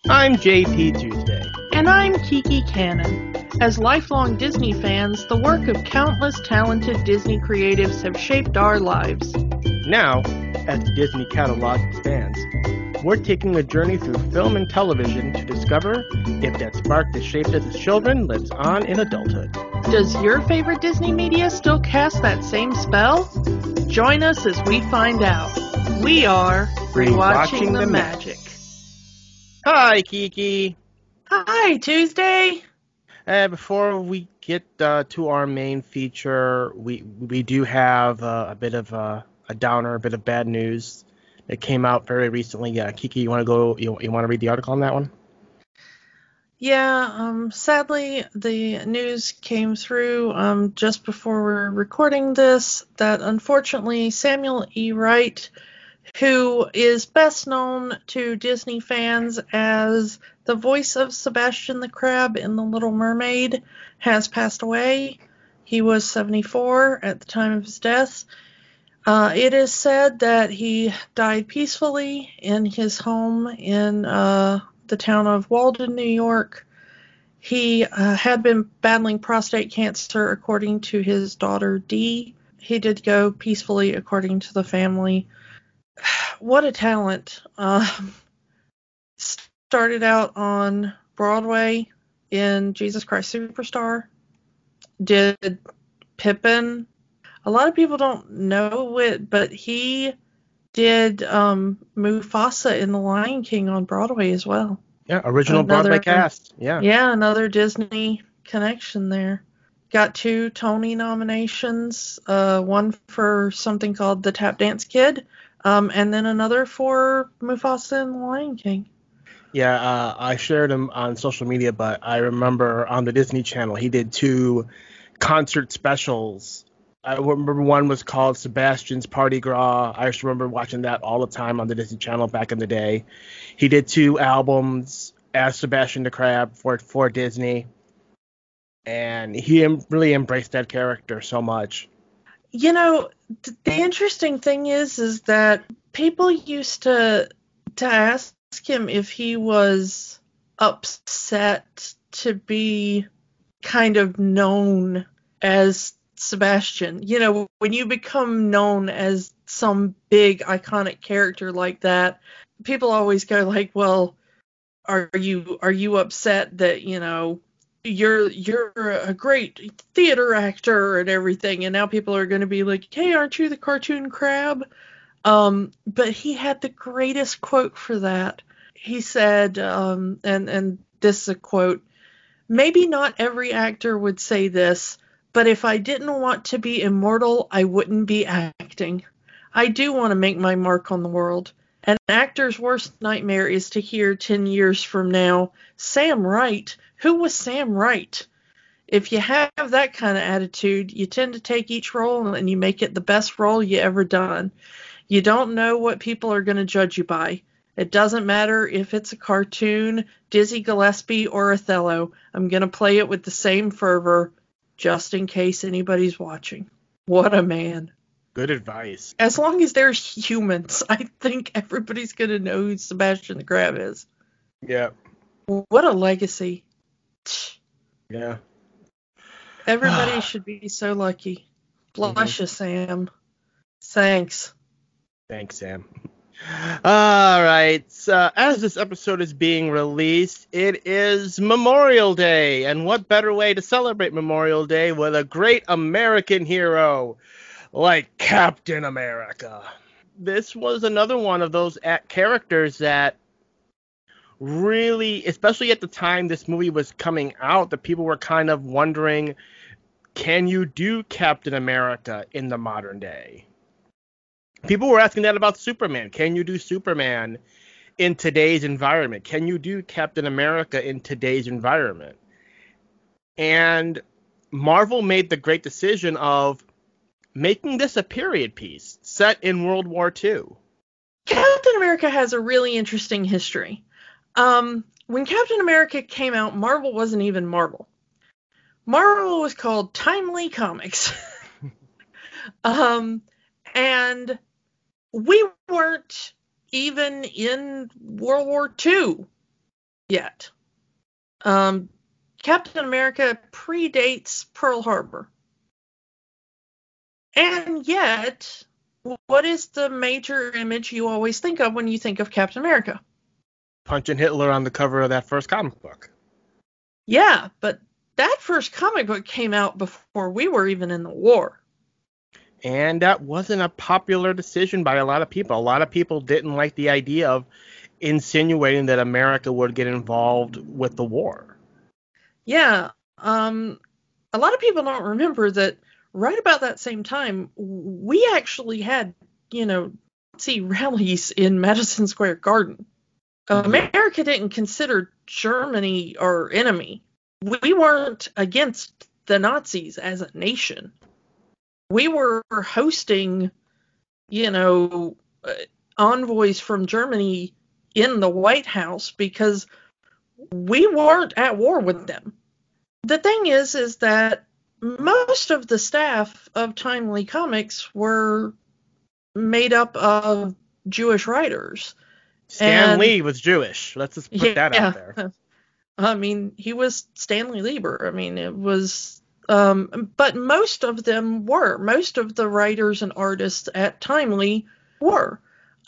I'm JP Tuesday. And I'm Kiki Cannon. As lifelong Disney fans, the work of countless talented Disney creatives have shaped our lives. Now, as the Disney catalog expands, we're taking a journey through film and television to discover if that spark that shaped us as children lives on in adulthood. Does your favorite Disney media still cast that same spell? Join us as we find out. We are Rewatching the Magic. Hi, Kiki. Hi, Tuesday. Before we get to our main feature, we do have a bit of a downer, a bit of bad news that came out very recently. Kiki, you want to go? You want to read the article on that one? Yeah, sadly, the news came through just before we're recording this that unfortunately Samuel E. Wright, who is best known to Disney fans as the voice of Sebastian the Crab in The Little Mermaid, has passed away. He was 74 at the time of his death. It is said that he died peacefully in his home in the town of Walden, New York. He had been battling prostate cancer, according to his daughter, Dee. He did go peacefully, according to the family. What a talent. Started out on Broadway in Jesus Christ Superstar. Did Pippin. A lot of people don't know it, but he did Mufasa in The Lion King on Broadway as well. Yeah, original Broadway cast. Yeah, another Disney connection there. Got 2 Tony nominations, one for something called The Tap Dance Kid, and then another for Mufasa and The Lion King. Yeah, I shared him on social media, but I remember on the Disney Channel, he did 2 concert specials. I remember one was called Sebastian's Party Gras. I just remember watching that all the time on the Disney Channel back in the day. He did 2 albums as Sebastian the Crab for Disney, and he really embraced that character so much. You know, the interesting thing is that people used to ask him if he was upset to be kind of known as Sebastian. You know, when you become known as some big iconic character like that, people always go like, well, are you upset that, you know, you're a great theater actor and everything, and now people are going to be like, hey, aren't you the cartoon crab? But he had the greatest quote for that. He said, and this is a quote, maybe not every actor would say this, but if I didn't want to be immortal, I wouldn't be acting. I do want to make my mark on the world. An actor's worst nightmare is to hear 10 years from now, Sam Wright. Who was Sam Wright? If you have that kind of attitude, you tend to take each role and you make it the best role you ever done. You don't know what people are going to judge you by. It doesn't matter if it's a cartoon, Dizzy Gillespie, or Othello. I'm going to play it with the same fervor, just in case anybody's watching. What a man. Good advice. As long as there's humans, I think everybody's going to know who Sebastian the Crab is. Yeah. What a legacy. Yeah. Everybody should be so lucky. Bless you, Sam. Thanks. Thanks, Sam. All right. As this episode is being released, it is Memorial Day. And what better way to celebrate Memorial Day with a great American hero like Captain America? This was another one of those characters that really, especially at the time this movie was coming out, that people were kind of wondering, can you do Captain America in the modern day? People were asking that about Superman. Can you do Superman in today's environment? Can you do Captain America in today's environment? And Marvel made the great decision of making this a period piece set in World War II. Captain America has a really interesting history. When Captain America came out, Marvel wasn't even Marvel. Marvel was called Timely Comics. And we weren't even in World War II yet. Captain America predates Pearl Harbor. And yet, what is the major image you always think of when you think of Captain America? Punching Hitler on the cover of that first comic book. Yeah, but that first comic book came out before we were even in the war. And that wasn't a popular decision by a lot of people. A lot of people didn't like the idea of insinuating that America would get involved with the war. Yeah. A lot of people don't remember that right about that same time, we actually had, Nazi rallies in Madison Square Garden. America didn't consider Germany our enemy. We weren't against the Nazis as a nation. We were hosting, envoys from Germany in the White House because we weren't at war with them. The thing is that most of the staff of Timely Comics were made up of Jewish writers. Stan Lee was Jewish. Let's just put that out there. I mean, he was Stanley Lieber. I mean, it was, but most of them were. Most of the writers and artists at Timely were.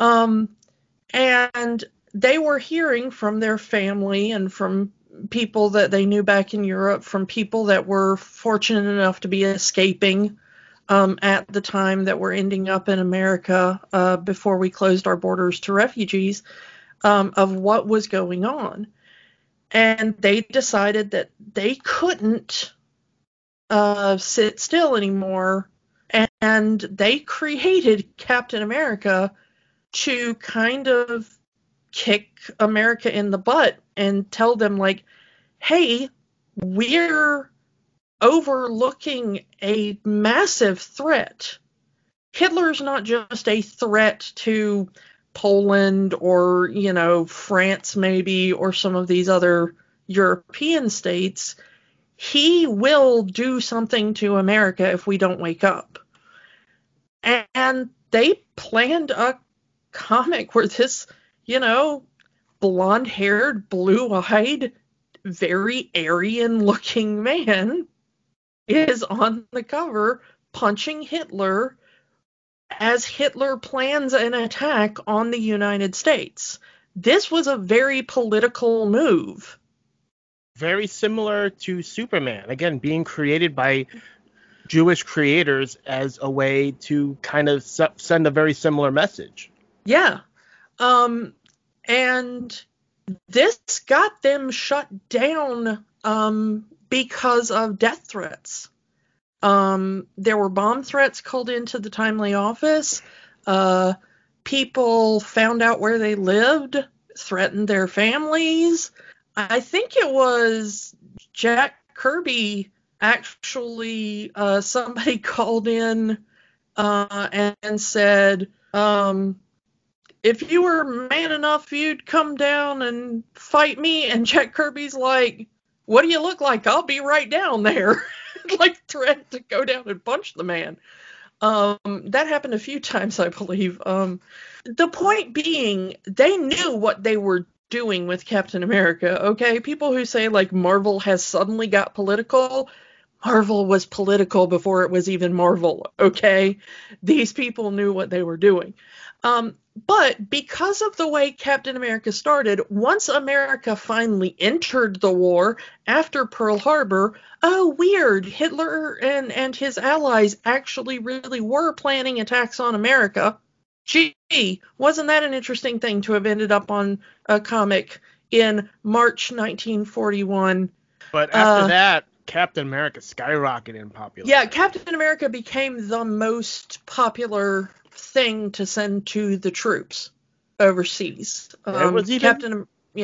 And they were hearing from their family and from people that they knew back in Europe, from people that were fortunate enough to be escaping at the time, that were ending up in America before we closed our borders to refugees, of what was going on. And they decided that they couldn't sit still anymore, and they created Captain America to kind of kick America in the butt and tell them, like, hey, we're overlooking a massive threat. Hitler's not just a threat to Poland or, France maybe, or some of these other European states. He will do something to America if we don't wake up. And they planned a comic where this, blonde-haired, blue-eyed, very Aryan-looking man is on the cover punching Hitler as Hitler plans an attack on the United States. This was a very political move. Very similar to Superman, again, being created by Jewish creators as a way to kind of send a very similar message. Yeah. And this got them shut down because of death threats. There were bomb threats called into the Timely office. People found out where they lived, threatened their families. I think it was Jack Kirby, actually, somebody called in and said, if you were man enough, you'd come down and fight me. And Jack Kirby's like, what do you look like? I'll be right down there. Like, threatened to go down and punch the man. That happened a few times, I believe. The point being, they knew what they were doing with Captain America, okay? People who say, like, Marvel has suddenly got political, Marvel was political before it was even Marvel, okay? These people knew what they were doing. But because of the way Captain America started, once America finally entered the war after Pearl Harbor, oh, weird, Hitler and his allies actually really were planning attacks on America. Gee, wasn't that an interesting thing to have ended up on a comic in March 1941? But after that, Captain America skyrocketed in popularity. Yeah, Captain America became the most popular thing to send to the troops overseas. There was even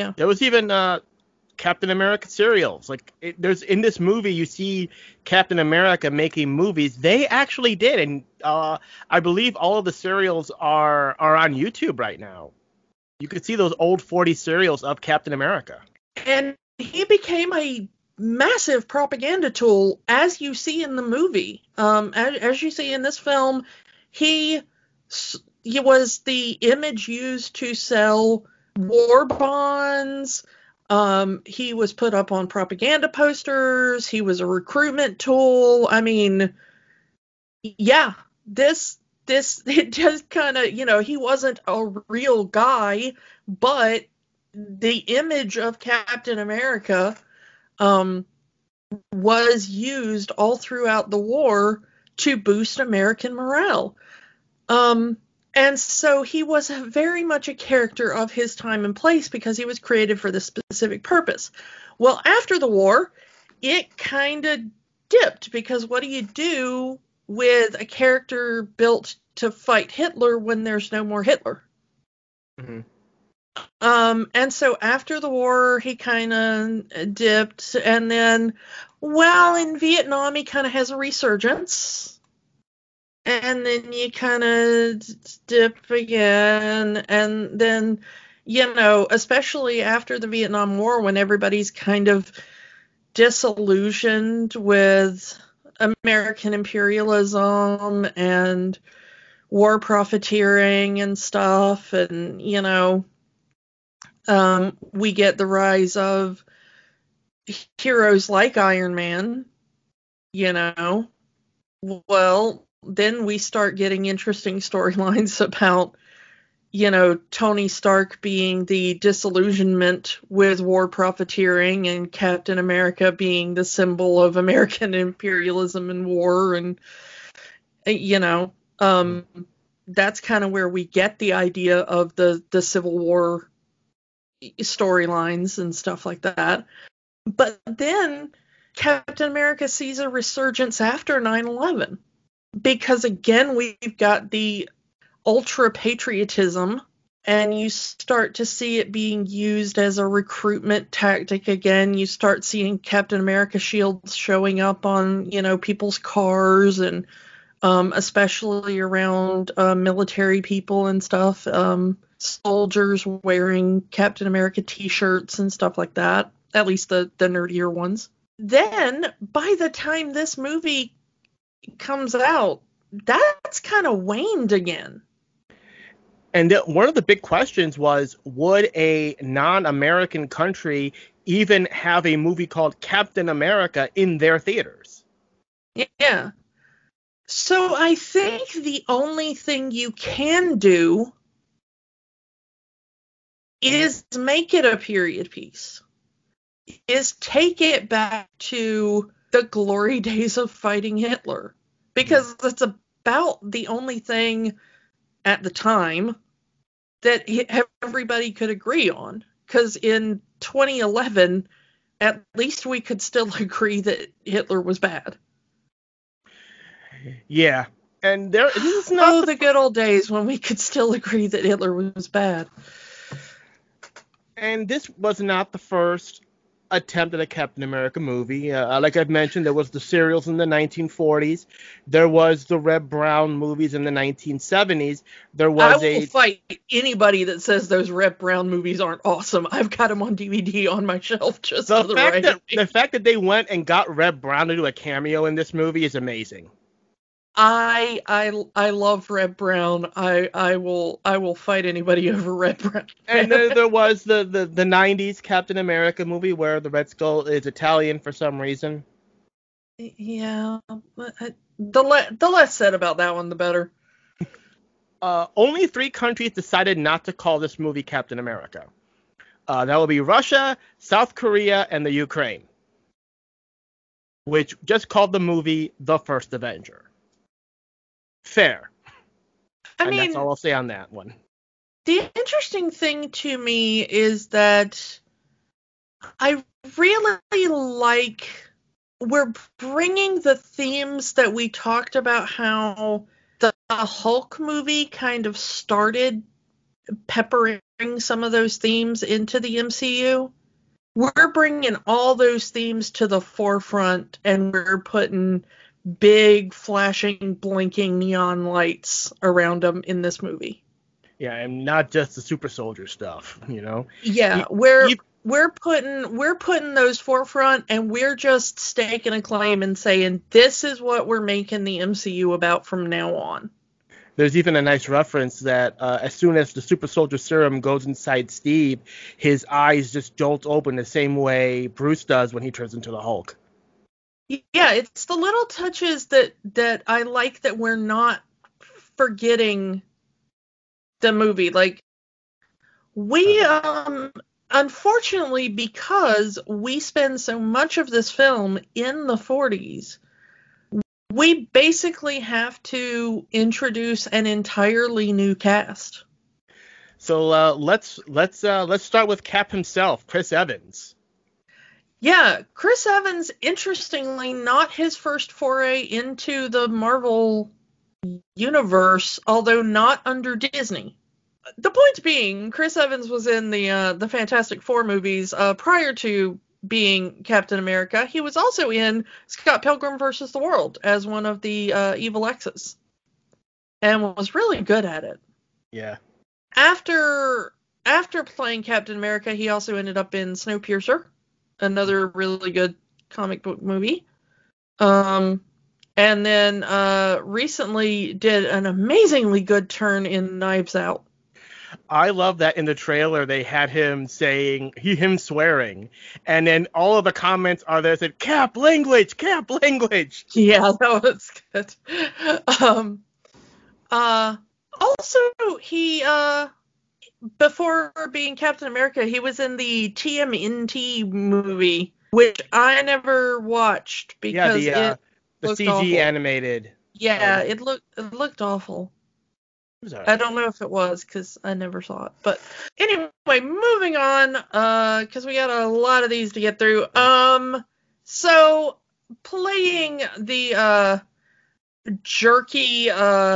Captain America serials. Like, there's in this movie, you see Captain America making movies. They actually did, and I believe all of the serials are on YouTube right now. You could see those old 40 serials of Captain America. And he became a massive propaganda tool, as you see in the movie. As you see in this film, he was the image used to sell war bonds, He was put up on propaganda posters. He was a recruitment tool. I mean, yeah, it just kind of, he wasn't a real guy, but the image of Captain America was used all throughout the war to boost American morale. And so he was very much a character of his time and place because he was created for this specific purpose. Well, after the war, it kind of dipped, because what do you do with a character built to fight Hitler when there's no more Hitler? Mm-hmm. And so after the war, he kind of dipped, and then, well, in Vietnam, he kind of has a resurgence. And then you kind of dip again, and then, especially after the Vietnam War, when everybody's kind of disillusioned with American imperialism and war profiteering and stuff, and, we get the rise of heroes like Iron Man, well, then we start getting interesting storylines about, Tony Stark being the disillusionment with war profiteering, and Captain America being the symbol of American imperialism and war. And, that's kind of where we get the idea of the Civil War storylines and stuff like that. But then Captain America sees a resurgence after 9/11. Because, again, we've got the ultra-patriotism, and you start to see it being used as a recruitment tactic again. You start seeing Captain America shields showing up on, people's cars, and especially around military people and stuff. Soldiers wearing Captain America t-shirts and stuff like that, at least the nerdier ones. Then, by the time this movie comes out, that's kind of waned again. And one of the big questions was, would a non-American country even have a movie called Captain America in their theaters? Yeah. So I think the only thing you can do is make it a period piece. Is take it back to the glory days of fighting Hitler. Because that's about the only thing at the time that everybody could agree on. Because in 2011, at least we could still agree that Hitler was bad. Yeah. And this is not the good old days when we could still agree that Hitler was bad. And this was not the first attempt at a Captain America movie. Like I've mentioned, there was the serials in the 1940s. There was the Red Brown movies in the 1970s. I will fight anybody that says those Red Brown movies aren't awesome. I've got them on DVD on my shelf just for the right. The fact that they went and got Red Brown to do a cameo in this movie is amazing. I love Red Brown. I will fight anybody over Red Brown. And then there was the 90s Captain America movie where the Red Skull is Italian for some reason. Yeah, the less said about that one, the better. Only 3 countries decided not to call this movie Captain America. That would be Russia, South Korea, and the Ukraine, which just called the movie The First Avenger. Fair. I mean, that's all I'll say on that one. The interesting thing to me is that I really like we're bringing the themes that we talked about, how the Hulk movie kind of started peppering some of those themes into the MCU. We're bringing all those themes to the forefront, and we're putting big, flashing, blinking neon lights around them in this movie. Yeah, and not just the super soldier stuff, Yeah, we're putting those forefront, and we're just staking a claim and saying this is what we're making the MCU about from now on. There's even a nice reference that as soon as the super soldier serum goes inside Steve, his eyes just jolt open the same way Bruce does when he turns into the Hulk. Yeah, it's the little touches that I like that we're not forgetting the movie. Like, we unfortunately, because we spend so much of this film in the 40s, we basically have to introduce an entirely new cast. So let's start with Cap himself, Chris Evans. Yeah, Chris Evans, interestingly, not his first foray into the Marvel universe, although not under Disney. The point being, Chris Evans was in the Fantastic Four movies prior to being Captain America. He was also in Scott Pilgrim vs. the World as one of the evil X's, and was really good at it. Yeah. After playing Captain America, he also ended up in Snowpiercer, another really good comic book movie. And then recently did an amazingly good turn in Knives Out. I love that in the trailer they had him swearing, and then all of the comments are there said Cap language, Cap language. Yeah, that was good. Also, he before being Captain America, he was in the TMNT movie, which I never watched because the looked CG awful. animated. Yeah, it looked awful. Right. I don't know if it was because I never saw it. But anyway, moving on, because we got a lot of these to get through. So playing the jerky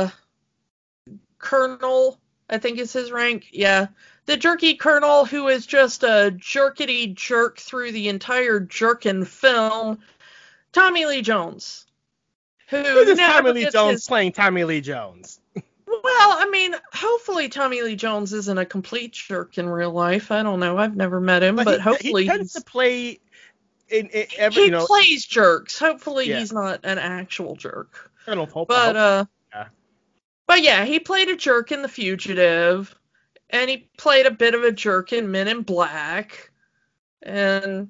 colonel, I think is his rank. Yeah, the jerky colonel who is just a jerkety jerk through the entire Jerkin film. Tommy Lee Jones, who This is never Tommy Lee gets Jones his. playing Tommy Lee Jones. Well, I mean, hopefully Tommy Lee Jones isn't a complete jerk in real life. I don't know. I've never met him, but hopefully he tends to play in he plays jerks. Hopefully Yeah. he's not an actual jerk. I don't hope. But yeah. But yeah, he played a jerk in The Fugitive, and he played a bit of a jerk in Men in Black, and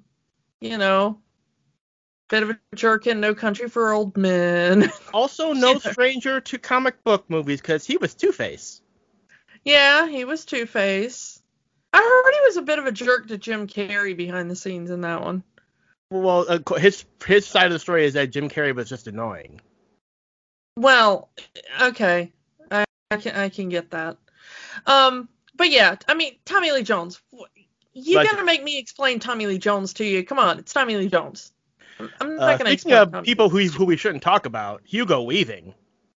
bit of a jerk in No Country for Old Men. Also, no stranger to comic book movies because he was Two-Face. Yeah, he was Two-Face. I heard he was a bit of a jerk to Jim Carrey behind the scenes in that one. Well, his side of the story is that Jim Carrey was just annoying. Well, okay, I can get that. But yeah, I mean, Tommy Lee Jones. You gotta make me explain Tommy Lee Jones to you. Come on, it's Tommy Lee Jones. I'm not gonna speaking of people who we shouldn't talk about, Hugo Weaving.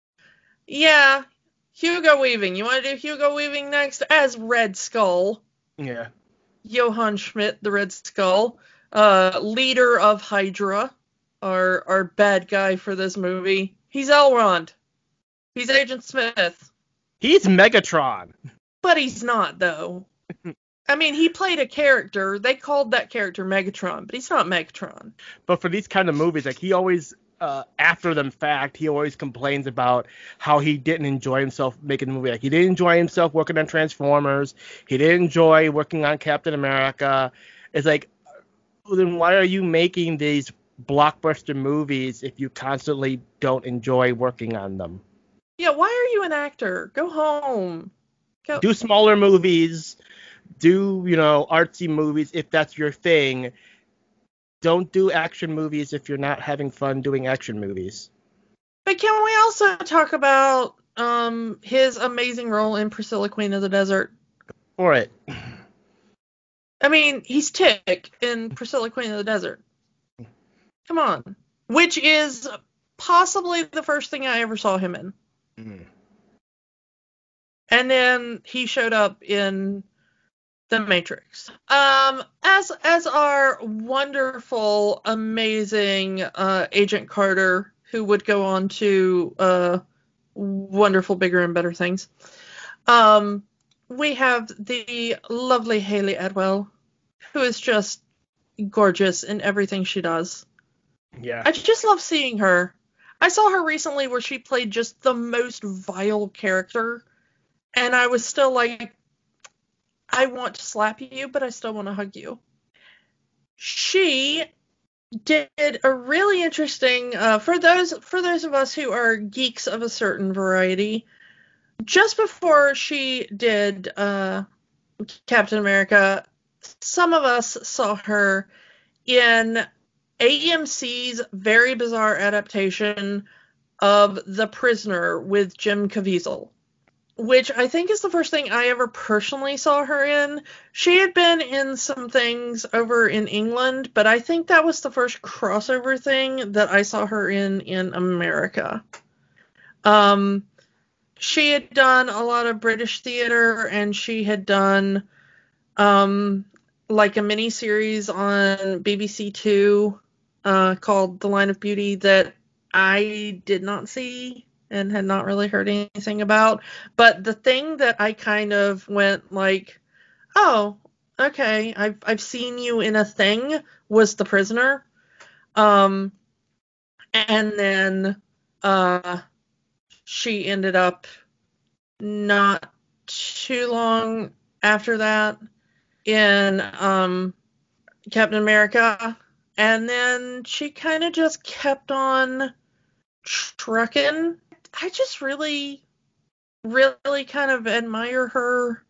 Yeah, Hugo Weaving. You want to do Hugo Weaving next as Red Skull? Yeah. Johann Schmidt, the Red Skull, leader of Hydra, our bad guy for this movie. He's Elrond. He's Agent Smith. He's Megatron. But he's not, though. I mean, he played a character. They called that character Megatron, but he's not Megatron. But for these kind of movies, like he always, after the fact, he always complains about how he didn't enjoy himself making the movie. Like he didn't enjoy himself working on Transformers. He didn't enjoy working on Captain America. It's like, then why are you making these blockbuster movies if you constantly don't enjoy working on them? Yeah, why are you an actor? Go home. Do smaller movies. Do, artsy movies if that's your thing. Don't do action movies if you're not having fun doing action movies. But can we also talk about his amazing role in Priscilla, Queen of the Desert? For it. I mean, he's Tick in Priscilla, Queen of the Desert. Come on. Which is possibly the first thing I ever saw him in. Mm. And then he showed up in The Matrix. As our wonderful, amazing Agent Carter, who would go on to wonderful, bigger, and better things. We have the lovely Hayley Atwell, who is just gorgeous in everything she does. Yeah. I just love seeing her. I saw her recently where she played just the most vile character, and I was still like, I want to slap you, but I still want to hug you. She did a really interesting, for those of us who are geeks of a certain variety, just before she did Captain America, some of us saw her in AMC's very bizarre adaptation of The Prisoner with Jim Caviezel, which I think is the first thing I ever personally saw her in. She had been in some things over in England, but I think that was the first crossover thing that I saw her in America. She had done a lot of British theater, and she had done like a mini series on BBC Two called The Line of Beauty that I did not see and had not really heard anything about. But the thing that I kind of went like, oh, okay, I've seen you in a thing was The Prisoner. And then she ended up not too long after that in Captain America, and then she kind of just kept on trucking. I just really, really kind of admire her,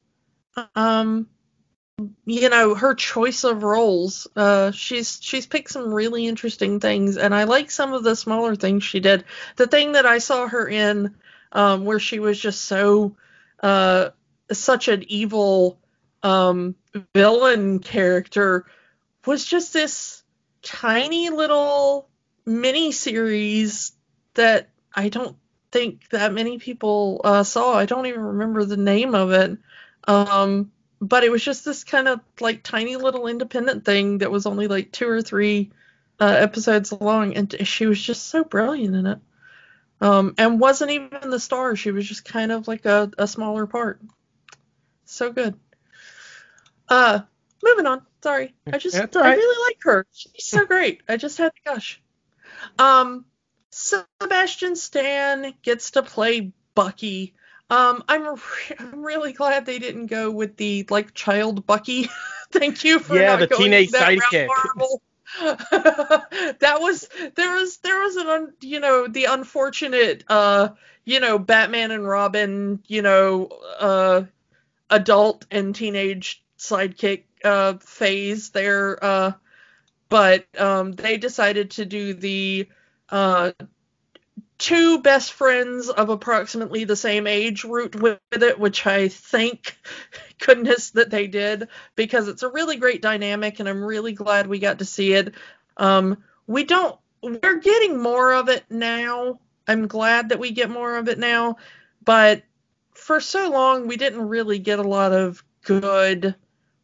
her choice of roles. She's picked some really interesting things, and I like some of the smaller things she did. The thing that I saw her in, where she was just so, such an evil villain character, was just this tiny little mini series that I don't think that many people saw. I don't even remember the name of it. But it was just this kind of like tiny little independent thing that was only like 2 or 3 episodes long, and she was just so brilliant in it. And wasn't even the star. She was just kind of like a smaller part. So good. Moving on. Sorry. I really like her. She's so great. I just had to gush. Sebastian Stan gets to play Bucky. I'm really glad they didn't go with the like child Bucky. Thank you for not the going teenage that sidekick. There was the unfortunate Batman and Robin, adult and teenage sidekick phase there, but they decided to do the 2 best friends of approximately the same age route with it, which I thank goodness that they did, because it's a really great dynamic, and I'm really glad we got to see it. We're getting more of it now. I'm glad that we get more of it now, but for so long we didn't really get a lot of good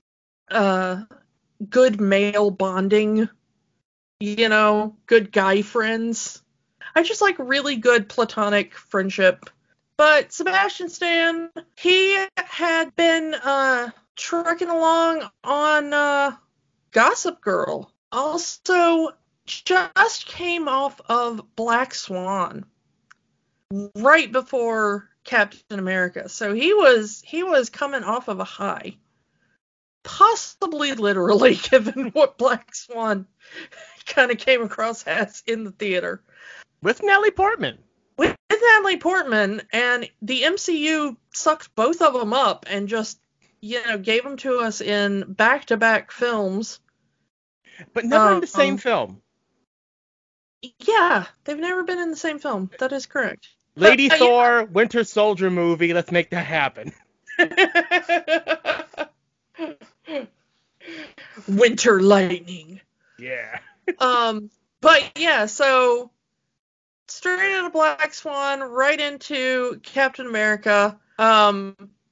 male bonding, good guy friends. I just like really good platonic friendship. But Sebastian Stan, he had been trucking along on Gossip Girl. Also just came off of Black Swan right before Captain America. So he was coming off of a high. Possibly literally, given what Black Swan kind of came across as in the theater. With Natalie Portman. With Natalie Portman, and the MCU sucked both of them up and just, gave them to us in back-to-back films. But never in the same film. Yeah, they've never been in the same film. That is correct. Lady Thor, Winter Soldier movie, let's make that happen. Winter Lightning. Yeah. But yeah, so straight out of Black Swan, right into Captain America. And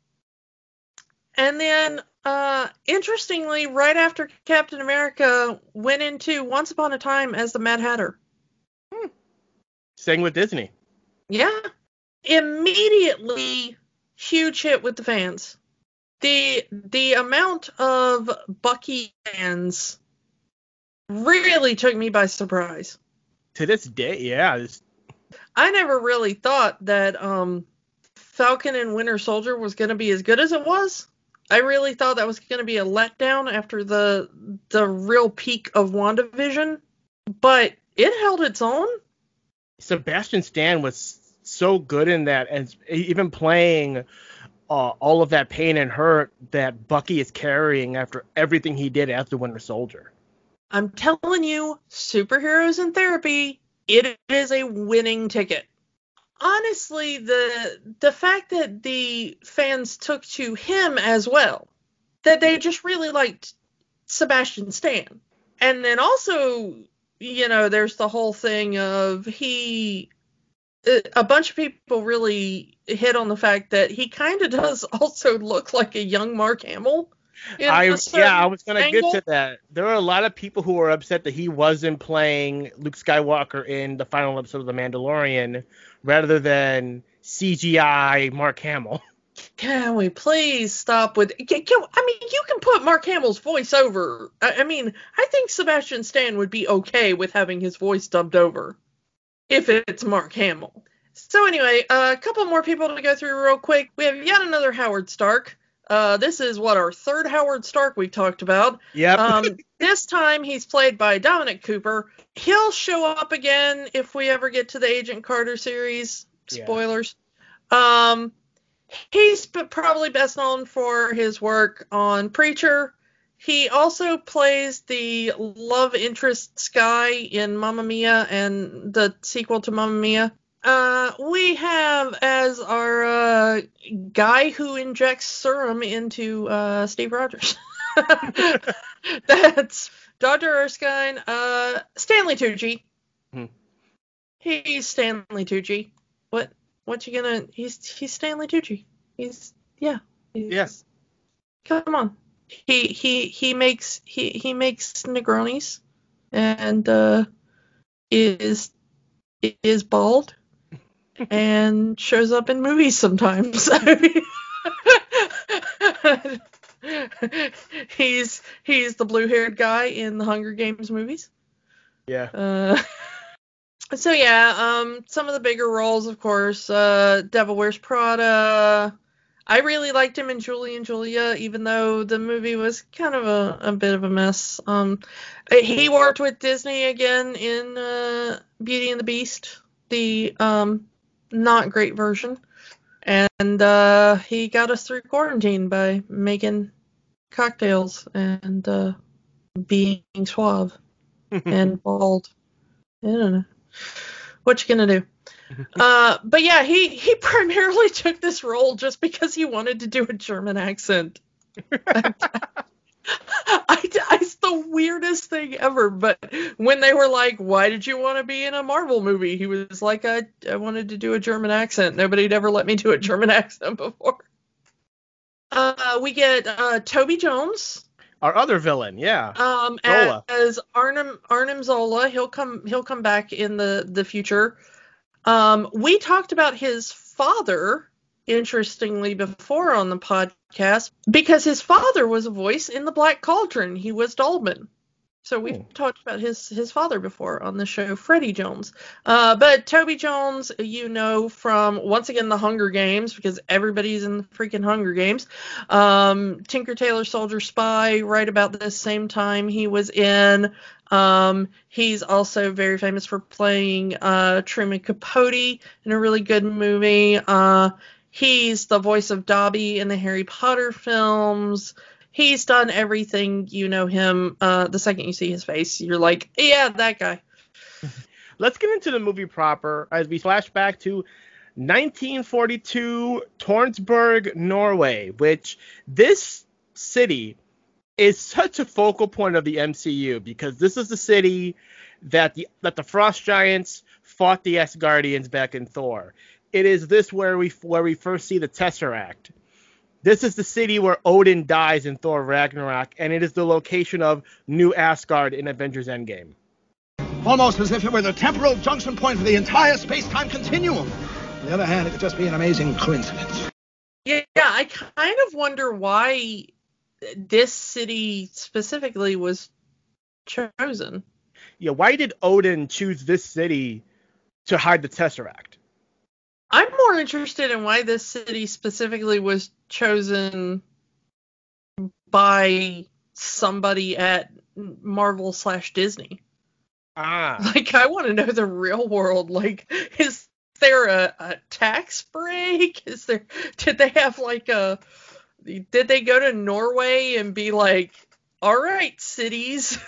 then, interestingly, right after Captain America, went into Once Upon a Time as the Mad Hatter. Sang with Disney. Yeah. Immediately, huge hit with the fans. The amount of Bucky fans really took me by surprise. To this day, yeah. I never really thought that Falcon and Winter Soldier was going to be as good as it was. I really thought that was going to be a letdown after the real peak of WandaVision, but it held its own. Sebastian Stan was so good in that, and even playing all of that pain and hurt that Bucky is carrying after everything he did after Winter Soldier. I'm telling you, superheroes in therapy, it is a winning ticket. Honestly, the fact that the fans took to him as well, that they just really liked Sebastian Stan. And then also, there's the whole thing of a bunch of people really hit on the fact that he kind of does also look like a young Mark Hamill. I was going to get to that. There are a lot of people who are upset that he wasn't playing Luke Skywalker in the final episode of The Mandalorian rather than CGI Mark Hamill. Can we please stop with... you can put Mark Hamill's voice over. I think Sebastian Stan would be okay with having his voice dubbed over if it's Mark Hamill. So anyway, a couple more people to go through real quick. We have yet another Howard Stark. This is our third Howard Stark we've talked about. Yep. This time he's played by Dominic Cooper. He'll show up again if we ever get to the Agent Carter series. Spoilers. Yeah. He's probably best known for his work on Preacher. He also plays the love interest Skye in Mamma Mia and the sequel to Mamma Mia. We have as our guy who injects serum into Steve Rogers. That's Dr. Erskine. Stanley Tucci. He's Stanley Tucci. What you gonna? He's Stanley Tucci. Yes. Come on. He makes Negronis and is bald and shows up in movies sometimes. He's the blue-haired guy in the Hunger Games movies. Yeah. So yeah, some of the bigger roles, of course, Devil Wears Prada. I really liked him in Julie and Julia, even though the movie was kind of a bit of a mess. He worked with Disney again in Beauty and the Beast, the not great version. And he got us through quarantine by making cocktails and being suave and bald. I don't know. What you gonna do? But yeah, he primarily took this role just because he wanted to do a German accent. It's the weirdest thing ever. But when they were like, "Why did you want to be in a Marvel movie?" He was like, "I wanted to do a German accent. Nobody'd ever let me do a German accent before." We get Toby Jones. Our other villain, yeah. As Arnim Zola. He'll come back in the future. We talked about his father, interestingly, before on the podcast, because his father was a voice in the Black Cauldron. He was Dalman. So we've talked about his father before on the show, Freddie Jones. But Toby Jones, from, once again, the Hunger Games, because everybody's in the freaking Hunger Games. Tinker Tailor Soldier Spy, right about this same time he was in. He's also very famous for playing Truman Capote in a really good movie. He's the voice of Dobby in the Harry Potter films. He's done everything, him. The second you see his face, you're like, yeah, that guy. Let's get into the movie proper as we flash back to 1942, Tornsberg, Norway, which this city is such a focal point of the MCU because this is the city that the Frost Giants fought the Asgardians back in Thor. It is this where we first see the Tesseract. This is the city where Odin dies in Thor Ragnarok, and it is the location of New Asgard in Avengers Endgame. Almost as if it were the temporal junction point for the entire space-time continuum. On the other hand, it could just be an amazing coincidence. Yeah, I kind of wonder why this city specifically was chosen. Yeah, why did Odin choose this city to hide the Tesseract. I'm more interested in why this city specifically was chosen by somebody at Marvel/Disney. Like, I want to know the real world. Like, is there a tax break? Did they have like did they go to Norway and be like, all right, cities?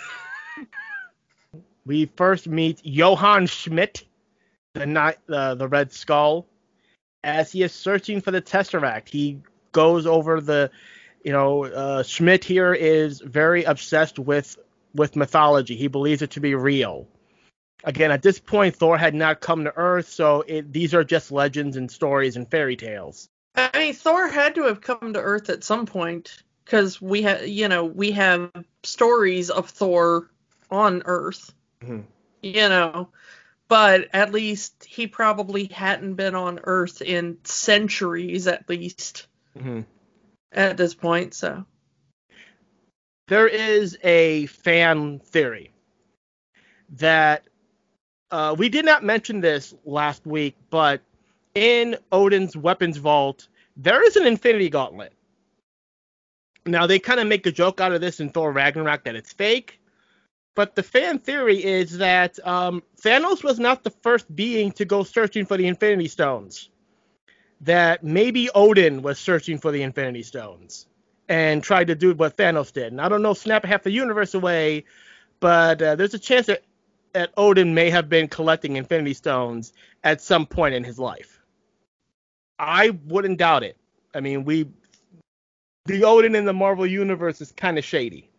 We first meet Johann Schmidt, the Red Skull, as he is searching for the Tesseract. He goes over Schmidt here is very obsessed with mythology. He believes it to be real. Again, at this point, Thor had not come to Earth, so these are just legends and stories and fairy tales. I mean, Thor had to have come to Earth at some point, because we have stories of Thor on Earth. Mm-hmm. But at least he probably hadn't been on Earth in centuries, at least. Mm-hmm. At this point, so. There is a fan theory that we did not mention this last week, but in Odin's weapons vault, there is an Infinity Gauntlet. Now, they kind of make a joke out of this in Thor Ragnarok that it's fake, but the fan theory is that Thanos was not the first being to go searching for the Infinity Stones. That maybe Odin was searching for the Infinity Stones and tried to do what Thanos did. And I don't know, snap half the universe away, but there's a chance that Odin may have been collecting Infinity Stones at some point in his life. I wouldn't doubt it. I mean, the Odin in the Marvel Universe is kind of shady.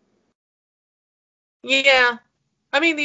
Yeah. I mean,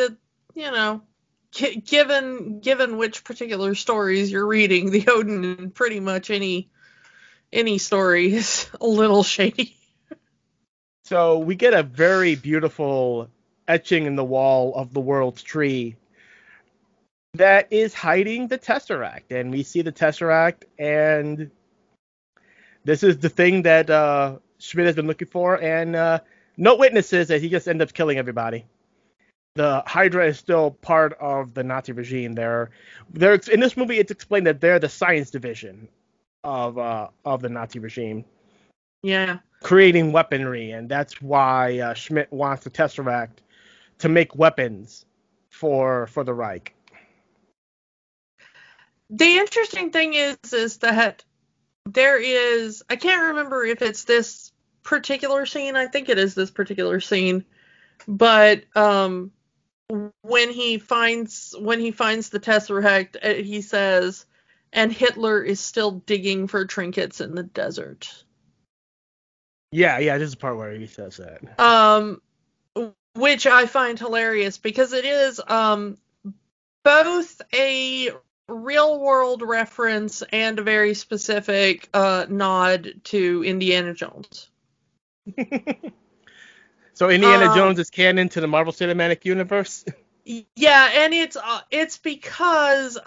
given which particular stories you're reading, the Odin in pretty much any story is a little shady. So we get a very beautiful etching in the wall of the world's tree that is hiding the Tesseract. And we see the Tesseract, and this is the thing that Schmidt has been looking for, and no witnesses, as he just ends up killing everybody. The Hydra is still part of the Nazi regime. They're in this movie, it's explained that they're the science division of the Nazi regime. Yeah. Creating weaponry, and that's why Schmidt wants the Tesseract to make weapons for the Reich. The interesting thing is that there is, I can't remember if it's this particular scene. I think it is this particular scene, but when he finds the Tesseract, he says, and Hitler is still digging for trinkets in the desert. Yeah, this is the part where he says that. Which I find hilarious because it is both a real world reference and a very specific nod to Indiana Jones. So Indiana Jones is canon to the Marvel Cinematic Universe? Yeah, and it's because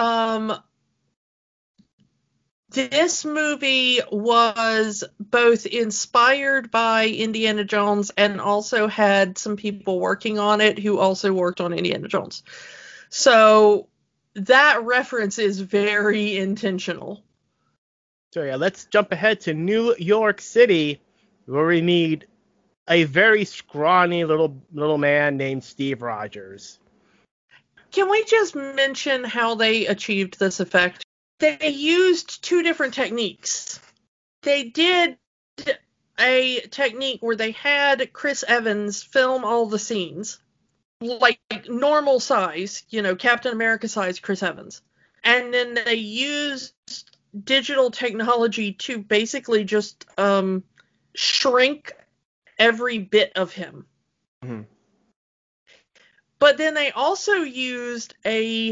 this movie was both inspired by Indiana Jones and also had some people working on it who also worked on Indiana Jones. So that reference is very intentional. So yeah, let's jump ahead to New York City, where we need a very scrawny little man named Steve Rogers. Can we just mention how they achieved this effect? They used two different techniques. They did a technique where they had Chris Evans film all the scenes, like normal size, Captain America size Chris Evans. And then they used digital technology to basically just shrink every bit of him. Mm-hmm. But then they also used a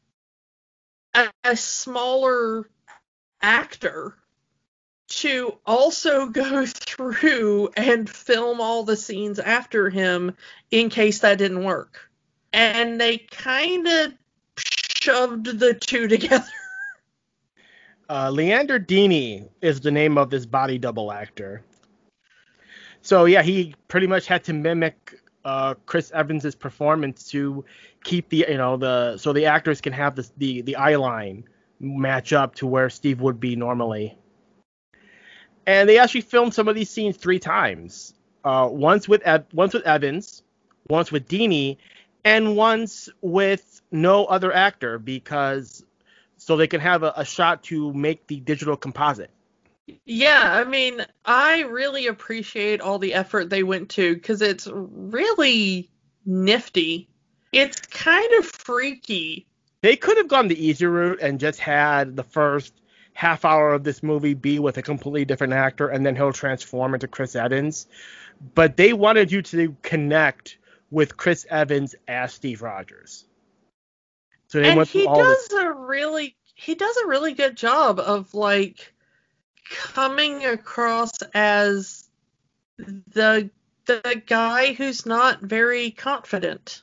smaller actor to also go through and film all the scenes after him in case that didn't work. And they kind of shoved the two together. Leander Dini is the name of this body double actor. So yeah, he pretty much had to mimic Chris Evans's performance to keep so the actors can have the eye line match up to where Steve would be normally. And they actually filmed some of these scenes 3 times. Once with Evans, once with Deanie, and once with no other actor, because so they can have a shot to make the digital composite. Yeah, I mean, I really appreciate all the effort they went to, because it's really nifty. It's kind of freaky. They could have gone the easy route and just had the first half hour of this movie be with a completely different actor, and then he'll transform into Chris Evans. But they wanted you to connect with Chris Evans as Steve Rogers. So they went through all this. He does a really good job of like coming across as the guy who's not very confident,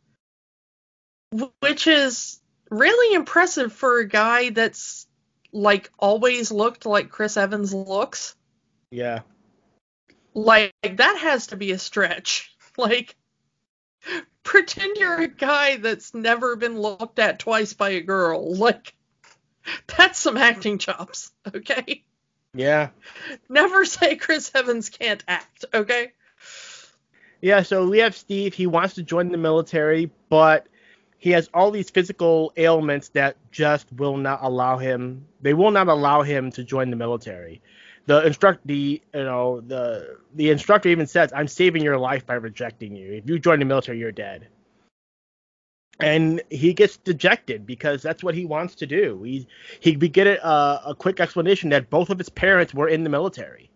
which is really impressive for a guy that's like always looked like Chris Evans looks. Yeah. Like, that has to be a stretch. Like, pretend you're a guy that's never been looked at twice by a girl. Like, that's some acting chops, okay? Yeah. Never say Chris Evans can't act, okay? Yeah, so we have Steve. He wants to join the military, but he has all these physical ailments that just will not allow him. They will not allow him to join the military. The instructor even says, "I'm saving your life by rejecting you. If you join the military, you're dead." And he gets dejected because that's what he wants to do. We get a quick explanation that both of his parents were in the military.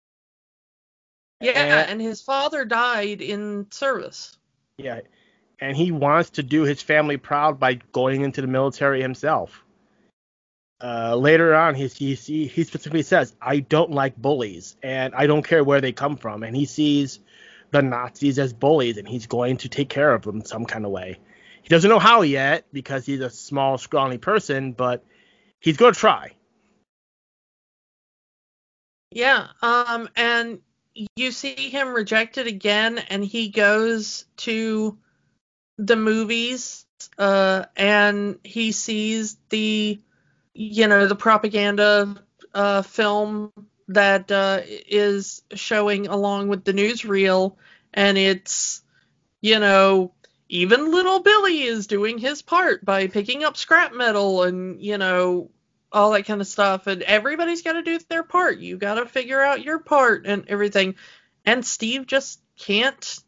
Yeah, and his father died in service. Yeah, and he wants to do his family proud by going into the military himself. Later on, he specifically says, "I don't like bullies, and I don't care where they come from." And he sees the Nazis as bullies, and he's going to take care of them some kind of way. He doesn't know how yet because he's a small, scrawny person, but he's going to try. Yeah, and you see him rejected again, and he goes to the movies, and he sees the propaganda film that is showing along with the newsreel, and it's, even little Billy is doing his part by picking up scrap metal and, all that kind of stuff, and everybody's got to do their part. You got to figure out your part and everything. And Steve just can't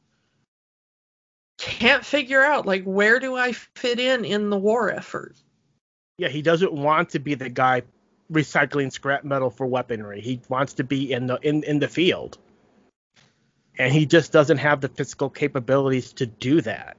figure out, like, where do I fit in the war effort? Yeah, he doesn't want to be the guy recycling scrap metal for weaponry. He wants to be in the field. And he just doesn't have the physical capabilities to do that.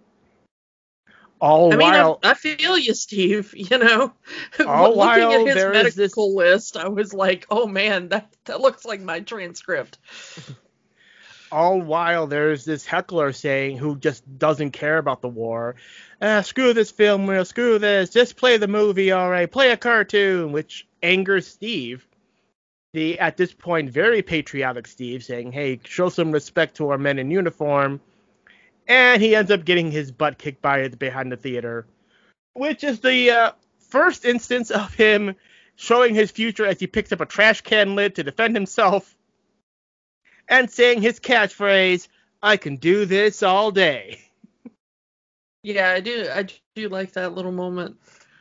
I feel you, Steve, Looking at his medical list, I was like, oh man, that looks like my transcript. All while there's this heckler who just doesn't care about the war. Screw this film reel, screw this, just play the movie, all right, play a cartoon, which angers Steve. At this point, very patriotic Steve, saying, hey, show some respect to our men in uniform. And he ends up getting his butt kicked behind the theater, which is the first instance of him showing his future as he picks up a trash can lid to defend himself and saying his catchphrase, I can do this all day. Yeah, I do like that little moment.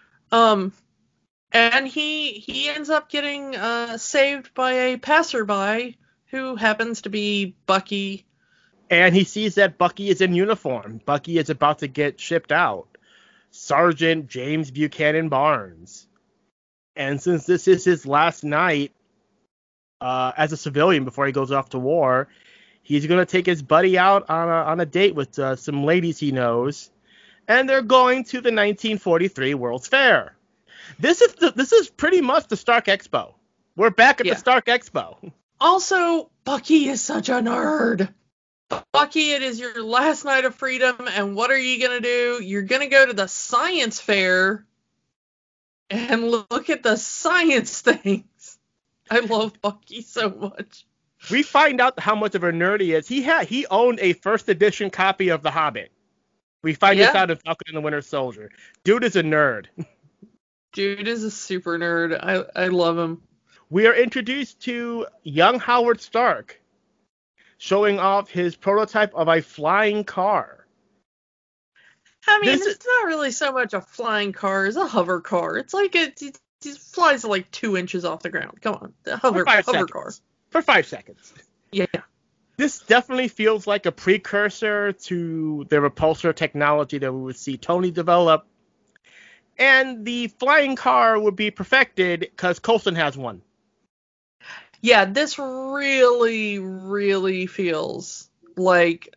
And he ends up getting saved by a passerby who happens to be Bucky. And he sees that Bucky is in uniform. Bucky is about to get shipped out. Sergeant James Buchanan Barnes. And since this is his last night as a civilian before he goes off to war, he's going to take his buddy out on a date with some ladies he knows. And they're going to the 1943 World's Fair. This is pretty much the Stark Expo. We're back at the Stark Expo. Also, Bucky is such a nerd. Bucky, it is your last night of freedom, and what are you going to do? You're going to go to the science fair and look at the science things. I love Bucky so much. We find out how much of a nerd he is. He owned a first edition copy of The Hobbit. We find this out in Falcon and the Winter Soldier. Dude is a nerd. Dude is a super nerd. I love him. We are introduced to young Howard Stark, showing off his prototype of a flying car. I mean, it's not really so much a flying car as a hover car. It's like it flies like 2 inches off the ground. Come on, the hover car. For 5 seconds. Yeah. This definitely feels like a precursor to the repulsor technology that we would see Tony develop. And the flying car would be perfected because Coulson has one. Yeah, this really, really feels like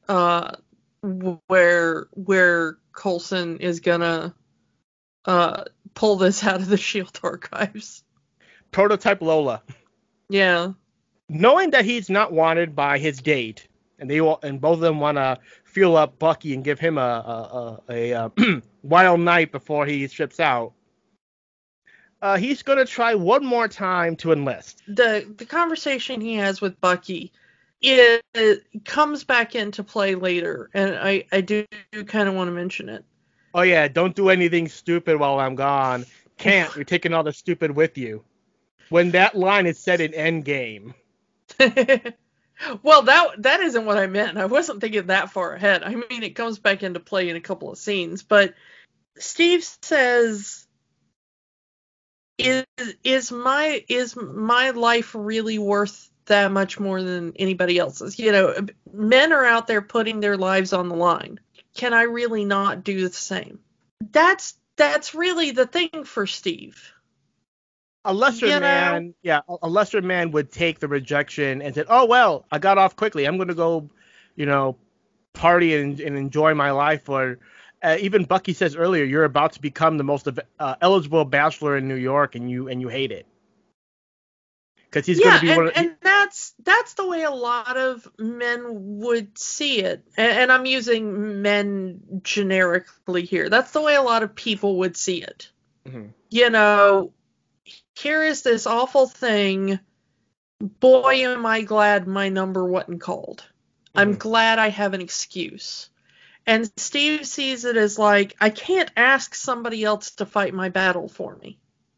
where Coulson is gonna pull this out of the S.H.I.E.L.D. archives. Prototype Lola. Yeah. Knowing that he's not wanted by his date, and both of them want to feel up Bucky and give him a wild night before he ships out. He's going to try one more time to enlist. The conversation he has with Bucky, it comes back into play later, and I do kind of want to mention it. Oh yeah, don't do anything stupid while I'm gone. Can't. You're taking all the stupid with you. When that line is said in Endgame. Well, that isn't what I meant. I wasn't thinking that far ahead. I mean, it comes back into play in a couple of scenes, but Steve says, "Is my life really worth that much more than anybody else's? You know, men are out there putting their lives on the line. Can I really not do the same?" That's really the thing for Steve. A lesser man would take the rejection and say, "Oh well, I got off quickly. I'm going to go, party and enjoy my life." Or even Bucky says earlier, "You're about to become the most eligible bachelor in New York, and you hate it." Because he's going to be and that's the way a lot of men would see it. And I'm using men generically here. That's the way a lot of people would see it. Mm-hmm. Here is this awful thing. Boy, am I glad my number wasn't called. Mm-hmm. I'm glad I have an excuse. And Steve sees it as like, I can't ask somebody else to fight my battle for me.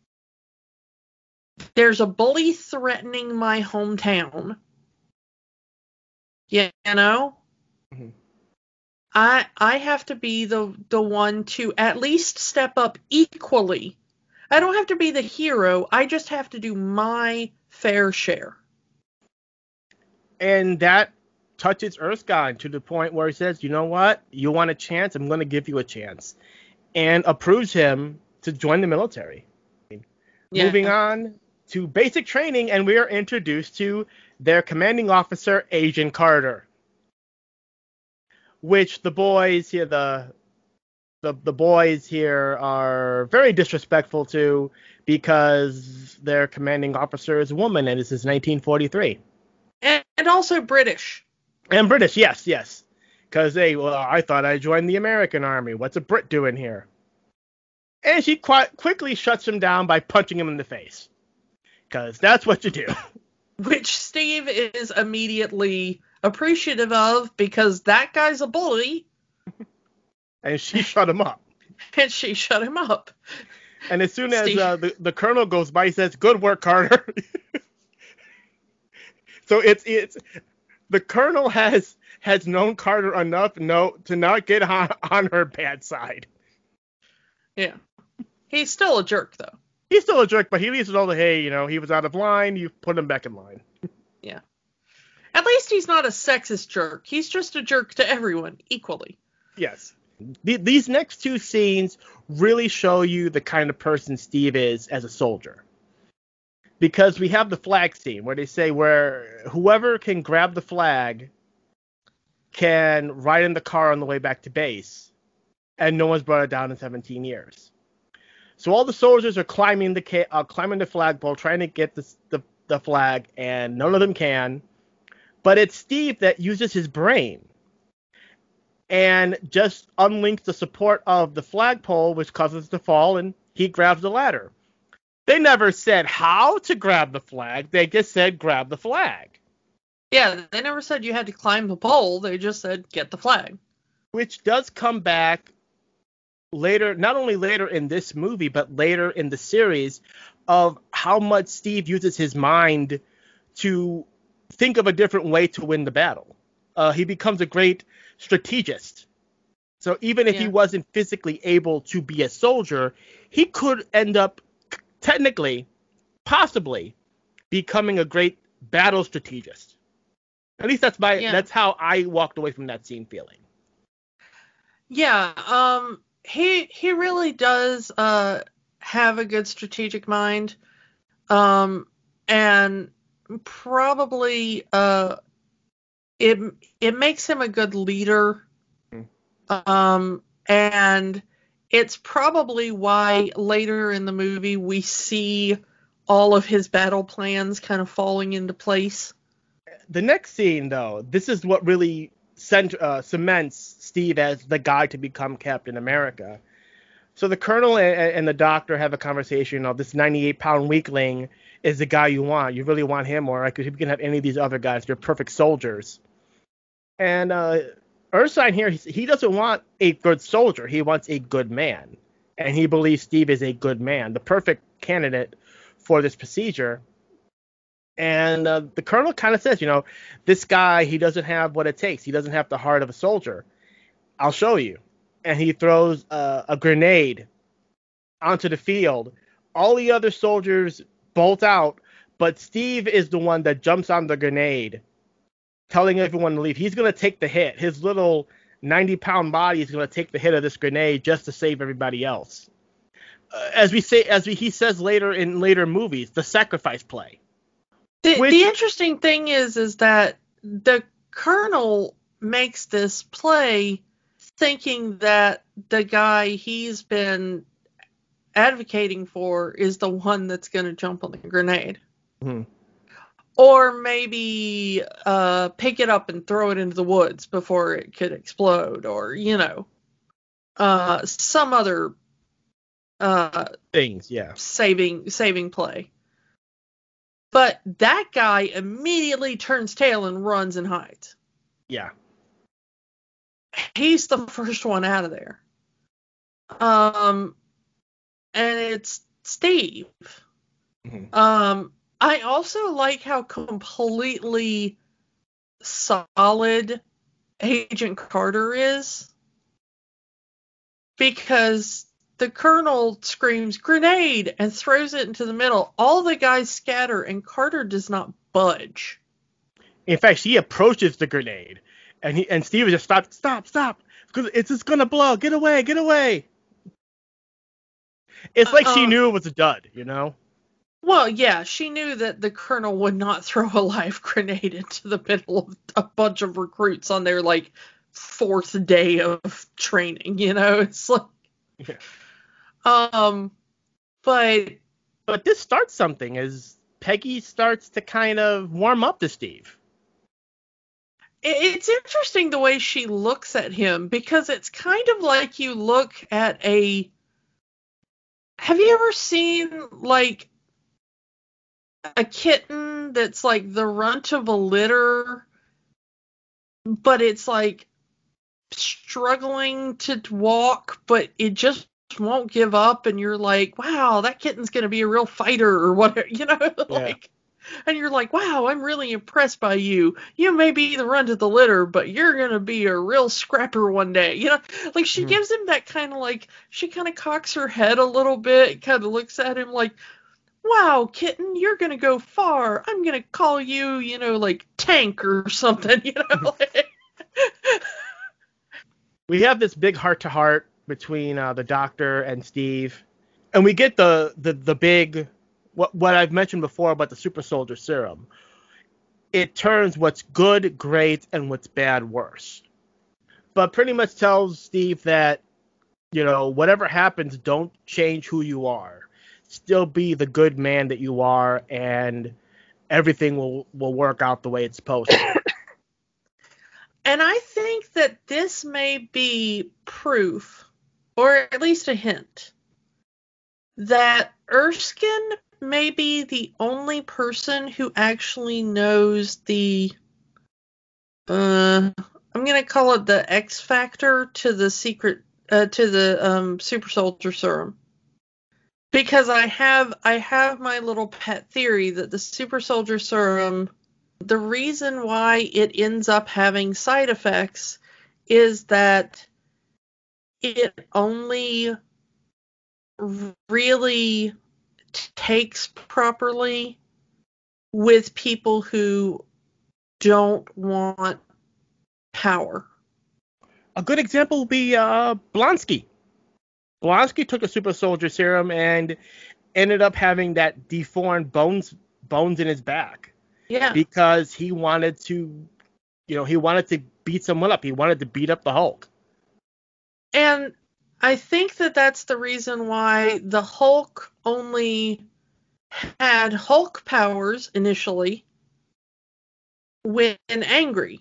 There's a bully threatening my hometown. Mm-hmm. I have to be the one to at least step up equally. I don't have to be the hero. I just have to do my fair share. And that touches Erskine to the point where he says, "You know what? You want a chance? I'm going to give you a chance." And approves him to join the military. Yeah. Moving on to basic training, and we are introduced to their commanding officer, Agent Carter. Which the boys here, the boys here are very disrespectful to, because their commanding officer is a woman, and this is 1943. And also British. And British, yes. Because I thought I joined the American Army. What's a Brit doing here? And she quickly shuts him down by punching him in the face. Because that's what you do. Which Steve is immediately appreciative of, because that guy's a bully. And she shut him up. And as soon as the colonel goes by, he says, "Good work, Carter." So it's the colonel has known Carter enough to not get on her bad side. Yeah. He's still a jerk, though. He's still a jerk, but he leaves it all to, hey, he was out of line. You put him back in line. Yeah. At least he's not a sexist jerk. He's just a jerk to everyone equally. Yes. These next two scenes really show you the kind of person Steve is as a soldier. Because we have the flag scene where they say where whoever can grab the flag can ride in the car on the way back to base. And no one's brought it down in 17 years. So all the soldiers are climbing the flagpole, trying to get the flag, and none of them can. But it's Steve that uses his brain and just unlinks the support of the flagpole, which causes it to fall, and he grabs the ladder. They never said how to grab the flag. They just said grab the flag. Yeah, they never said you had to climb the pole. They just said, get the flag. Which does come back later, not only later in this movie, but later in the series, of how much Steve uses his mind to think of a different way to win the battle. He becomes a great strategist. So even if he wasn't physically able to be a soldier, he could end up technically, possibly, becoming a great battle strategist. At least that's how I walked away from that scene feeling. Yeah, he really does have a good strategic mind. And probably it makes him a good leader. And it's probably why later in the movie we see all of his battle plans kind of falling into place. The next scene, though, this is what really cements Steve as the guy to become Captain America. So the colonel and the doctor have a conversation of this 98-pound weakling is the guy you want. You really want him, or we can have any of these other guys. They're perfect soldiers. And Erskine here, he doesn't want a good soldier. He wants a good man. And he believes Steve is a good man, the perfect candidate for this procedure. And the colonel kind of says, this guy, he doesn't have what it takes. He doesn't have the heart of a soldier. I'll show you. And he throws a grenade onto the field. All the other soldiers bolt out, but Steve is the one that jumps on the grenade, telling everyone to leave. He's going to take the hit. His little 90-pound body is going to take the hit of this grenade just to save everybody else. He says later in later movies, the sacrifice play. The interesting thing is that the colonel makes this play thinking that the guy he's been advocating for is the one that's going to jump on the grenade. Mm-hmm. Or maybe pick it up and throw it into the woods before it could explode, or, some other things, yeah. Saving play. But that guy immediately turns tail and runs and hides. Yeah. He's the first one out of there. And it's Steve. Mm-hmm. I also like how completely solid Agent Carter is. Because the colonel screams grenade and throws it into the middle. All the guys scatter and Carter does not budge. In fact, she approaches the grenade and Steve just stop, because it's just gonna blow. Get away. It's like she knew it was a dud, Well, yeah, she knew that the colonel would not throw a live grenade into the middle of a bunch of recruits on their fourth day of training. It's like. Yeah. But this starts something as Peggy starts to kind of warm up to Steve. It's interesting the way she looks at him, because it's kind of like you look at have you ever seen a kitten that's the runt of a litter, but it's struggling to walk, but it just won't give up, and you're like, wow, that kitten's gonna be a real fighter or whatever, and you're like, wow, I'm really impressed by you. You may be the runt of the litter, but you're gonna be a real scrapper one day. She gives him that kind of she kind of cocks her head a little bit, kind of looks at him like, wow, kitten, you're gonna go far. I'm gonna call you, Tank or something, We have this big heart-to-heart between the doctor and Steve, and we get the big what I've mentioned before about the super soldier serum. It turns what's good great and what's bad worse, but pretty much tells Steve that whatever happens, don't change who you are. Still be the good man that you are, and everything will work out the way it's supposed to. And I think that this may be proof, or at least a hint, that Erskine may be the only person who actually knows the I'm gonna call it the X factor to the super soldier serum. Because I have my little pet theory that the super soldier serum, the reason why it ends up having side effects is that it only really takes properly with people who don't want power. A good example would be Blonsky. Blonsky took a super soldier serum and ended up having that deformed bones in his back. Yeah. Because he wanted to, he wanted to beat someone up. He wanted to beat up the Hulk. And I think that that's the reason why the Hulk only had Hulk powers initially when angry.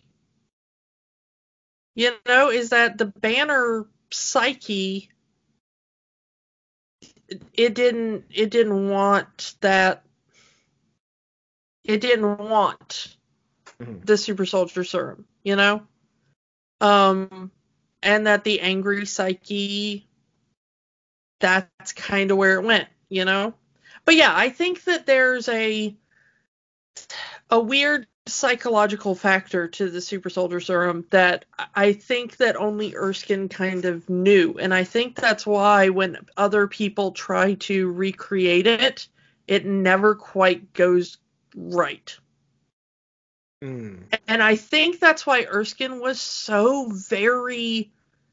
Is that the Banner psyche, it didn't want that. It didn't want the super soldier serum, and that the angry psyche, that's kind of where it went, But yeah, I think that there's a weird psychological factor to the super soldier serum that I think that only Erskine kind of knew. And I think that's why when other people try to recreate it, it never quite goes right. And I think that's why Erskine was so very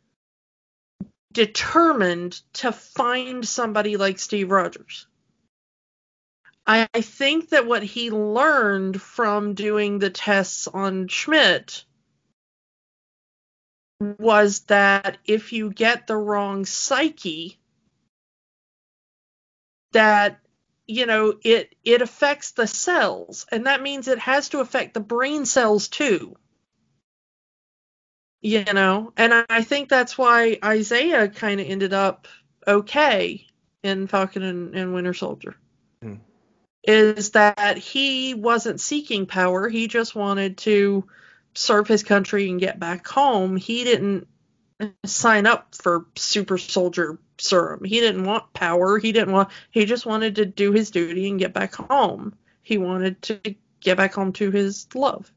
determined to find somebody like Steve Rogers. I think that what he learned from doing the tests on Schmidt was that if you get the wrong psyche, that, it affects the cells, and that means it has to affect the brain cells too. And I think that's why Isaiah kind of ended up okay in Falcon and Winter Soldier. Is that he wasn't seeking power. He just wanted to serve his country and get back home. He didn't sign up for super soldier serum. He didn't want power. He just wanted to do his duty and get back home. He wanted to get back home to his love,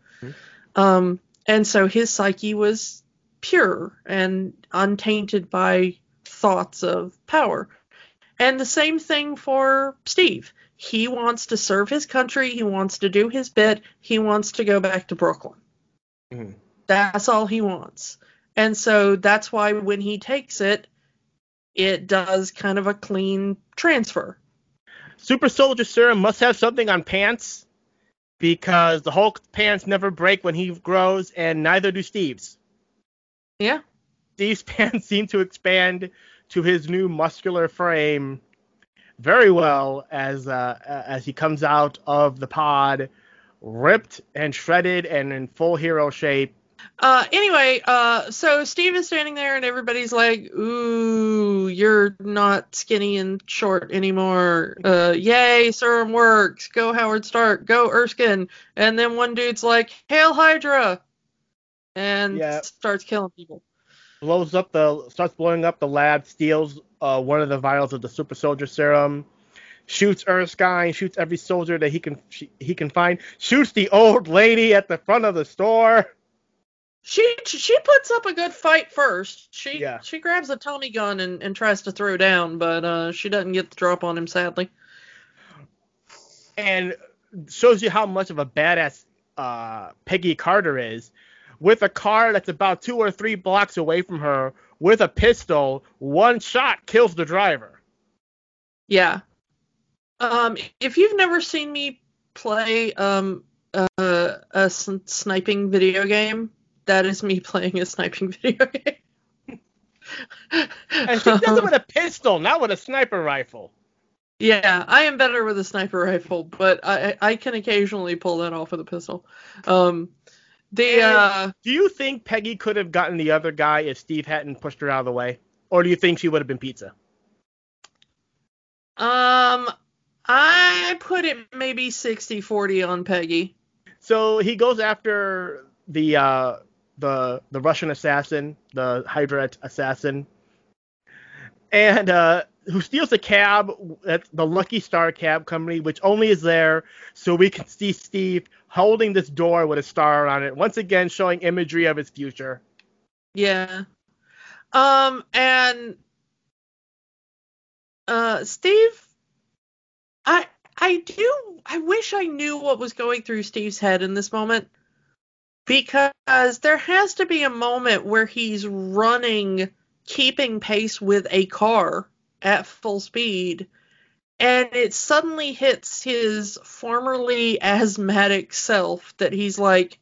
and so his psyche was pure and untainted by thoughts of power. And the same thing for Steve. He wants to serve his country. He wants to do his bit. He wants to go back to Brooklyn. That's all he wants. And so that's why when he takes it, it does kind of a clean transfer. Super soldier serum must have something on pants, because the Hulk's pants never break when he grows, and neither do Steve's. Yeah. Steve's pants seem to expand to his new muscular frame very well as he comes out of the pod, ripped and shredded and in full hero shape. Anyway, so Steve is standing there and everybody's like, ooh, you're not skinny and short anymore. Yay, serum works. Go Howard Stark. Go Erskine. And then one dude's like, Hail Hydra! And starts killing people. Starts blowing up the lab, steals one of the vials of the super soldier serum, shoots Erskine, shoots every soldier that he can find, shoots the old lady at the front of the store. She puts up a good fight first. She grabs a Tommy gun and tries to throw down, but she doesn't get the drop on him, sadly. And shows you how much of a badass Peggy Carter is. With a car that's about 2 or 3 blocks away from her, with a pistol, one shot kills the driver. Yeah. If you've never seen me play a sniping video game, that is me playing a sniping video game. And she does it with a pistol, not with a sniper rifle. Yeah, I am better with a sniper rifle, but I can occasionally pull that off with a pistol. Do you think Peggy could have gotten the other guy if Steve hadn't pushed her out of the way? Or do you think she would have been pizza? I put it maybe 60-40 on Peggy. So he goes after the Russian assassin, the Hydra assassin, and who steals a cab at the Lucky Star Cab Company, which only is there so we can see Steve holding this door with a star on it, once again showing imagery of his future. Yeah. And Steve, I wish I knew what was going through Steve's head in this moment, because there has to be a moment where he's running, keeping pace with a car at full speed, and it suddenly hits his formerly asthmatic self that he's like,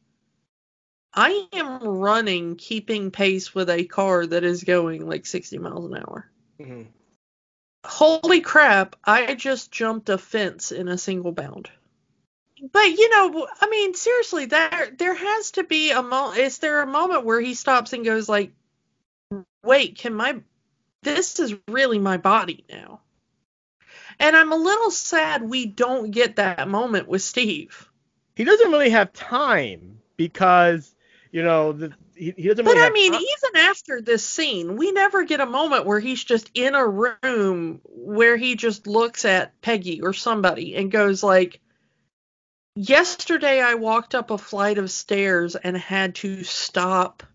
I am running, keeping pace with a car that is going like 60 miles an hour. Mm-hmm. Holy crap, I just jumped a fence in a single bound. But, you know, I mean, seriously, there has to be a moment. Is there a moment where he stops and goes like, wait, this is really my body now? And I'm a little sad we don't get that moment with Steve. He doesn't really have time because, you know, he doesn't really But I have mean, time. even after this scene, we never get a moment where he's just in a room where he just looks at Peggy or somebody and goes like, yesterday I walked up a flight of stairs and had to stop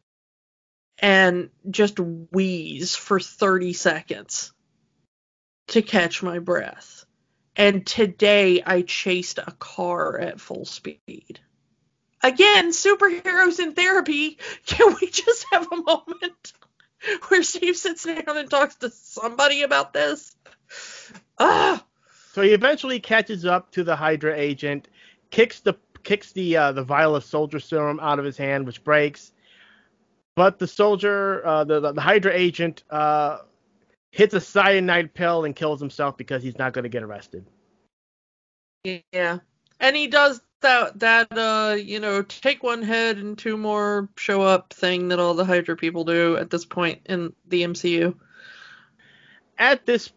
and just wheeze for 30 seconds to catch my breath. And today I chased a car at full speed. Again, superheroes in therapy. Can we just have a moment where Steve sits down and talks to somebody about this? Ah. So he eventually catches up to the Hydra agent, kicks the vial of soldier serum out of his hand, which breaks. But the soldier, the Hydra agent, hits a cyanide pill and kills himself because he's not going to get arrested. Yeah, and he does that you know, take one head and two more show up thing that all the Hydra people do at this point in the MCU. As this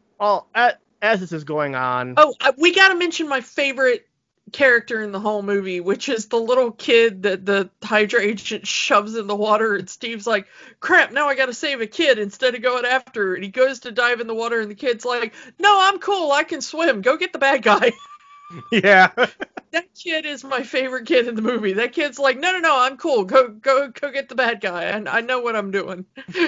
is going on. Oh, we got to mention my favorite character in the whole movie, which is the little kid that the Hydra agent shoves in the water, and Steve's like, crap, now I gotta save a kid instead of going after her. And he goes to dive in the water, and the kid's like, no, I'm cool, I can swim, go get the bad guy. Yeah. That kid is my favorite kid in the movie. That kid's like, no, I'm cool, go get the bad guy, and I know what I'm doing.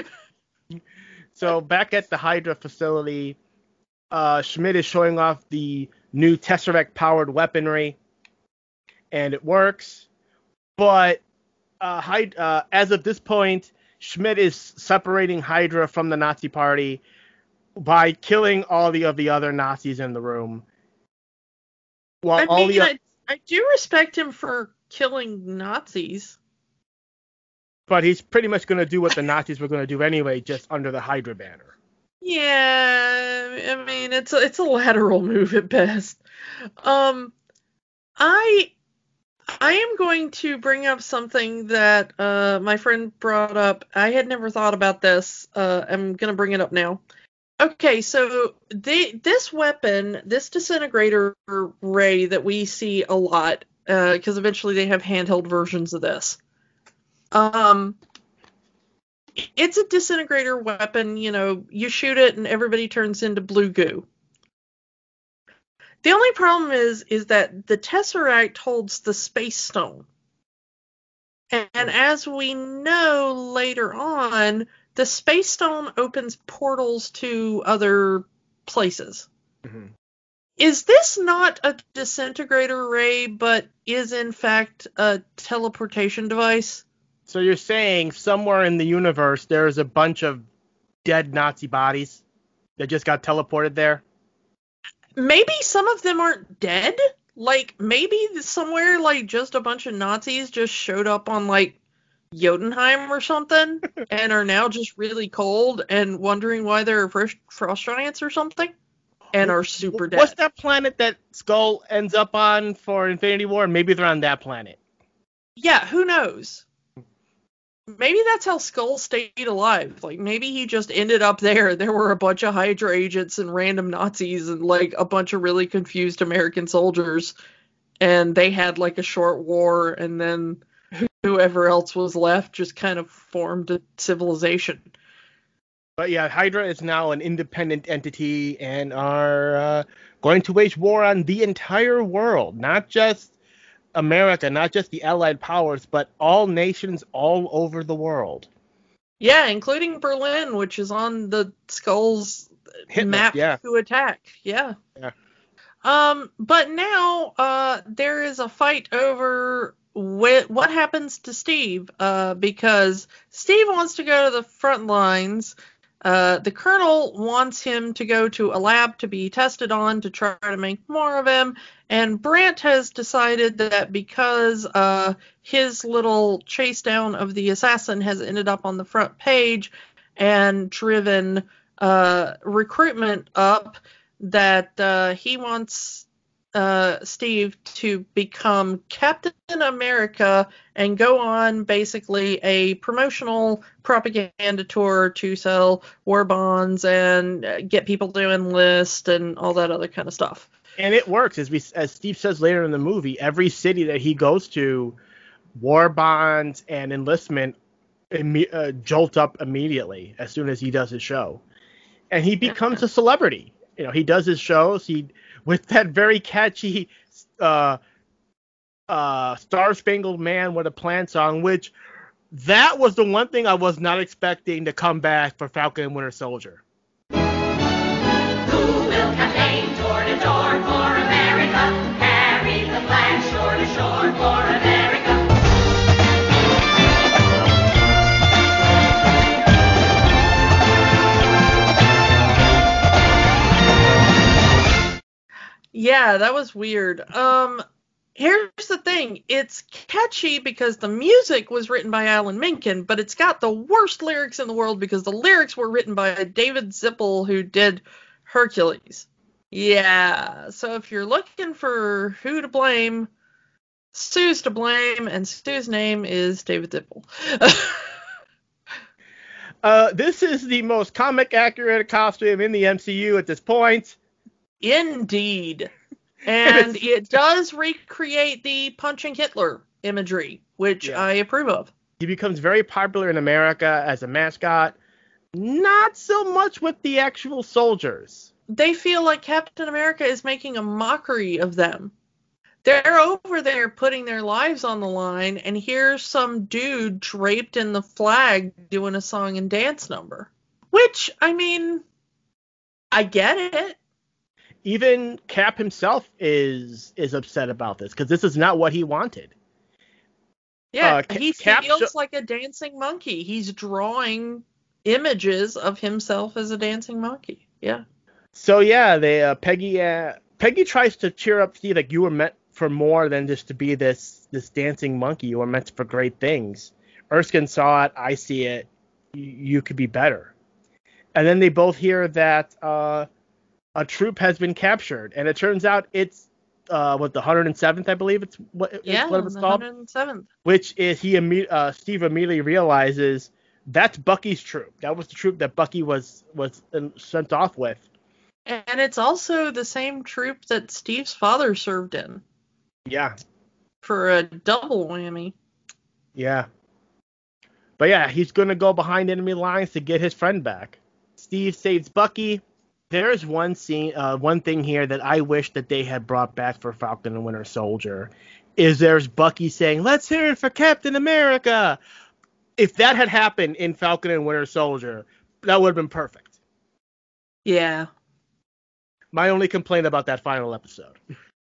So back at the Hydra facility, Schmidt is showing off the new Tesseract-powered weaponry, and it works. But as of this point, Schmidt is separating Hydra from the Nazi Party by killing all of the other Nazis in the room. While I do respect him for killing Nazis. But he's pretty much going to do what the Nazis were going to do anyway, just under the Hydra banner. Yeah, I mean, it's a lateral move at best. I am going to bring up something that my friend brought up. I had never thought about this. I'm going to bring it up now. Okay, so this weapon, this disintegrator ray that we see a lot, because eventually they have handheld versions of this. It's a disintegrator weapon, you know, you shoot it and everybody turns into blue goo. The only problem is that the Tesseract holds the Space Stone. And as we know later on, the Space Stone opens portals to other places. Mm-hmm. Is this not a disintegrator ray, but is in fact a teleportation device? So you're saying somewhere in the universe there's a bunch of dead Nazi bodies that just got teleported there? Maybe some of them aren't dead. Like, maybe somewhere, like, just a bunch of Nazis just showed up on, like, Jotunheim or something and are now just really cold and wondering why they're frost giants or something and are super dead. What's that planet that Skull ends up on for Infinity War? Maybe they're on that planet. Yeah, who knows? Maybe that's how Skull stayed alive. Like, maybe he just ended up there. There were a bunch of Hydra agents and random Nazis and, like, a bunch of really confused American soldiers. And they had, like, a short war. And then, who whoever else was left just kind of formed a civilization. But yeah, Hydra is now an independent entity and are going to wage war on the entire world, not just America, not just the Allied powers, but all nations all over the world. Yeah, including Berlin, which is on the Skull's map to attack. Yeah. But now there is a fight over what happens to Steve, because Steve wants to go to the front lines. The Colonel wants him to go to a lab to be tested on to try to make more of him. And Brant has decided that because his little chase down of the assassin has ended up on the front page and driven recruitment up, that he wants Steve to become Captain America and go on basically a promotional propaganda tour to sell war bonds and get people to enlist and all that other kind of stuff. And it works, as Steve says later in the movie. Every city that he goes to, war bonds and enlistment jolt up immediately as soon as he does his show, and he becomes a celebrity. He does his shows. With that very catchy Star Spangled Man with a Plan song, which that was the one thing I was not expecting to come back for Falcon and Winter Soldier. Who will campaign door to door for America? Carry the flag shore to shore for America. Yeah, that was weird. Here's the thing. It's catchy because the music was written by Alan Menken, but it's got the worst lyrics in the world because the lyrics were written by David Zippel, who did Hercules. Yeah, so if you're looking for who to blame, Sue's to blame, and Sue's name is David Zippel. This is the most comic accurate costume in the MCU at this point. Indeed. And it does recreate the punching Hitler imagery, which I approve of. He becomes very popular in America as a mascot. Not so much with the actual soldiers. They feel like Captain America is making a mockery of them. They're over there putting their lives on the line, and here's some dude draped in the flag doing a song and dance number. Which, I mean, I get it. Even Cap himself is upset about this because this is not what he wanted. Yeah, he feels like a dancing monkey. He's drawing images of himself as a dancing monkey. Yeah. So yeah, they Peggy tries to cheer up Steve, like, you were meant for more than just to be this dancing monkey. You were meant for great things. Erskine saw it. I see it. You could be better. And then they both hear that a troop has been captured, and it turns out it's the 107th, I believe it's what it's called. 107th. Which is Steve immediately realizes that's Bucky's troop. That was the troop that Bucky was sent off with. And it's also the same troop that Steve's father served in. Yeah. For a double whammy. Yeah. But yeah, he's gonna go behind enemy lines to get his friend back. Steve saves Bucky. There's one thing here that I wish that they had brought back for Falcon and Winter Soldier, is there's Bucky saying, "Let's hear it for Captain America." If that had happened in Falcon and Winter Soldier, that would have been perfect. Yeah. My only complaint about that final episode.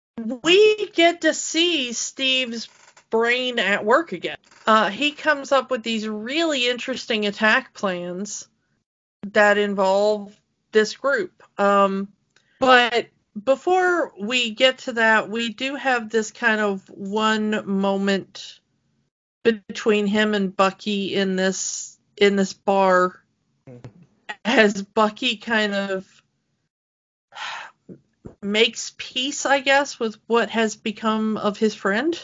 We get to see Steve's brain at work again. He comes up with these really interesting attack plans that involve this group. But before we get to that, we do have this kind of one moment between him and Bucky in this bar, as Bucky kind of makes peace, I guess, with what has become of his friend.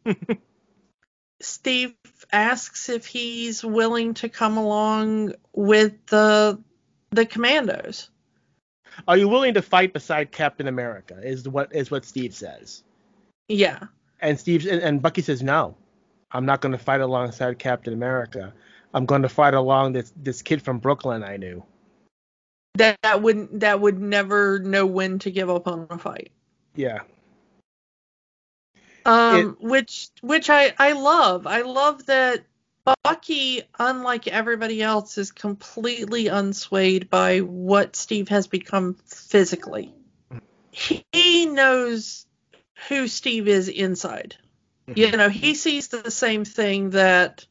Steve asks if he's willing to come along with the commandos. Are you willing to fight beside Captain America? Is what Steve says. Yeah. And Bucky says no. I'm not going to fight alongside Captain America. I'm going to fight along this kid from Brooklyn I knew. That would never know when to give up on a fight. Yeah. Which I love. I love that Bucky, unlike everybody else, is completely unswayed by what Steve has become physically. He knows who Steve is inside. You know, he sees the same thing that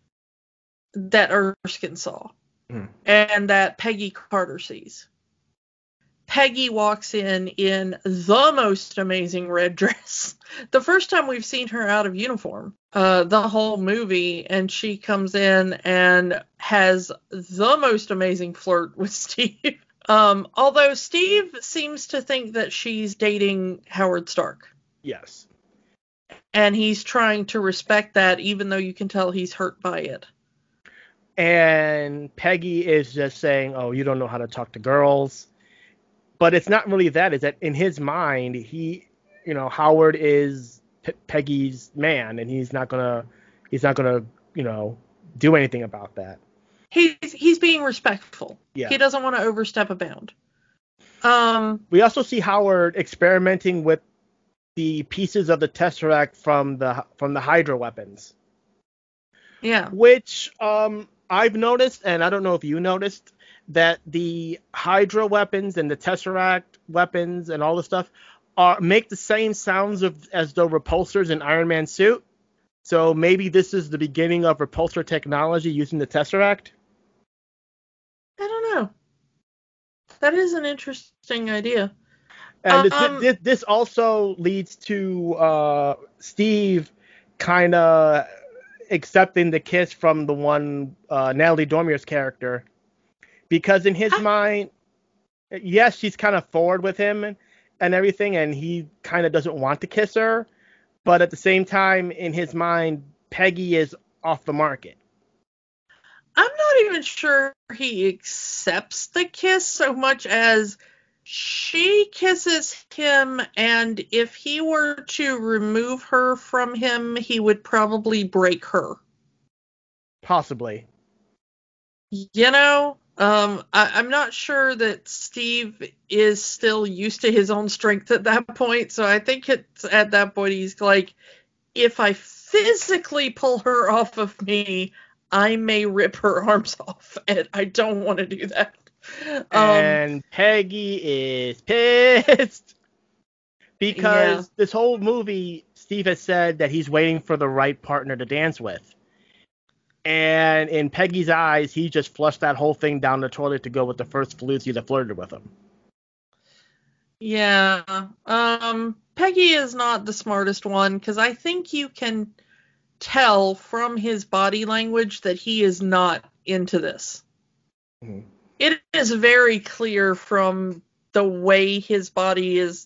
Erskine saw, and that Peggy Carter sees. Peggy walks in the most amazing red dress. The first time we've seen her out of uniform, the whole movie, and she comes in and has the most amazing flirt with Steve. Although Steve seems to think that she's dating Howard Stark. Yes. And he's trying to respect that, even though you can tell he's hurt by it. And Peggy is just saying, oh, you don't know how to talk to girls. But it's not really that. It's that in his mind, Howard is Peggy's man, and he's not gonna, do anything about that. He's being respectful. Yeah. He doesn't want to overstep a bound. We also see Howard experimenting with the pieces of the Tesseract from the Hydra weapons. Yeah. Which I've noticed, and I don't know if you noticed, that the Hydra weapons and the Tesseract weapons and all the stuff make the same sounds as the repulsors in Iron Man's suit. So maybe this is the beginning of repulsor technology using the Tesseract? I don't know. That is an interesting idea. And this also leads to Steve kind of accepting the kiss from the one Natalie Dormer's character. Because in his mind, yes, she's kind of forward with him and everything, and he kind of doesn't want to kiss her. But at the same time, in his mind, Peggy is off the market. I'm not even sure he accepts the kiss so much as she kisses him, and if he were to remove her from him, he would probably break her. Possibly. I'm not sure that Steve is still used to his own strength at that point, so I think it's at that point he's like, if I physically pull her off of me, I may rip her arms off, and I don't want to do that. And Peggy is pissed because this whole movie, Steve has said that he's waiting for the right partner to dance with. And in Peggy's eyes, he just flushed that whole thing down the toilet to go with the first floozy that flirted with him. Yeah. Peggy is not the smartest one, because I think you can tell from his body language that he is not into this. Mm-hmm. It is very clear from the way his body is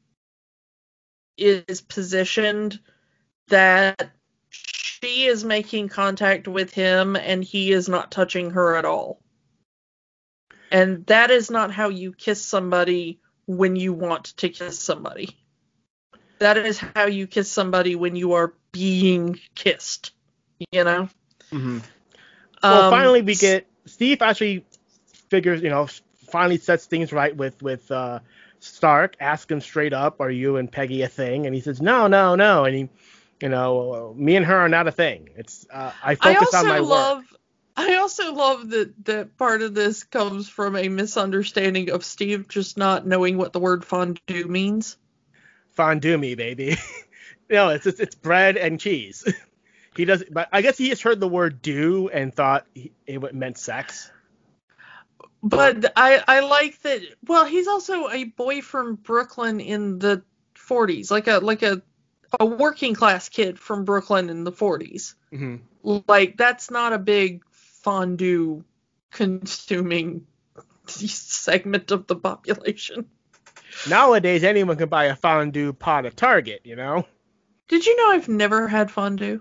positioned that she is making contact with him and he is not touching her at all. And that is not how you kiss somebody when you want to kiss somebody. That is how you kiss somebody when you are being kissed, Mm-hmm. Well, finally we get Steve actually figures, finally sets things right with Stark, asks him straight up, are you and Peggy a thing? And he says, no. And he, me and her are not a thing. It's I focus on my work. I also love that part of this comes from a misunderstanding of Steve just not knowing what the word fondue means. Fondue me, baby. No, it's bread and cheese. He doesn't, but I guess he just heard the word "do" and thought it meant sex. But I like that. Well, he's also a boy from Brooklyn in the 40s, like a working class kid from Brooklyn in the 40s. Mm-hmm. Like, that's not a big fondue consuming segment of the population. Nowadays, anyone can buy a fondue pot at Target, Did you know I've never had fondue?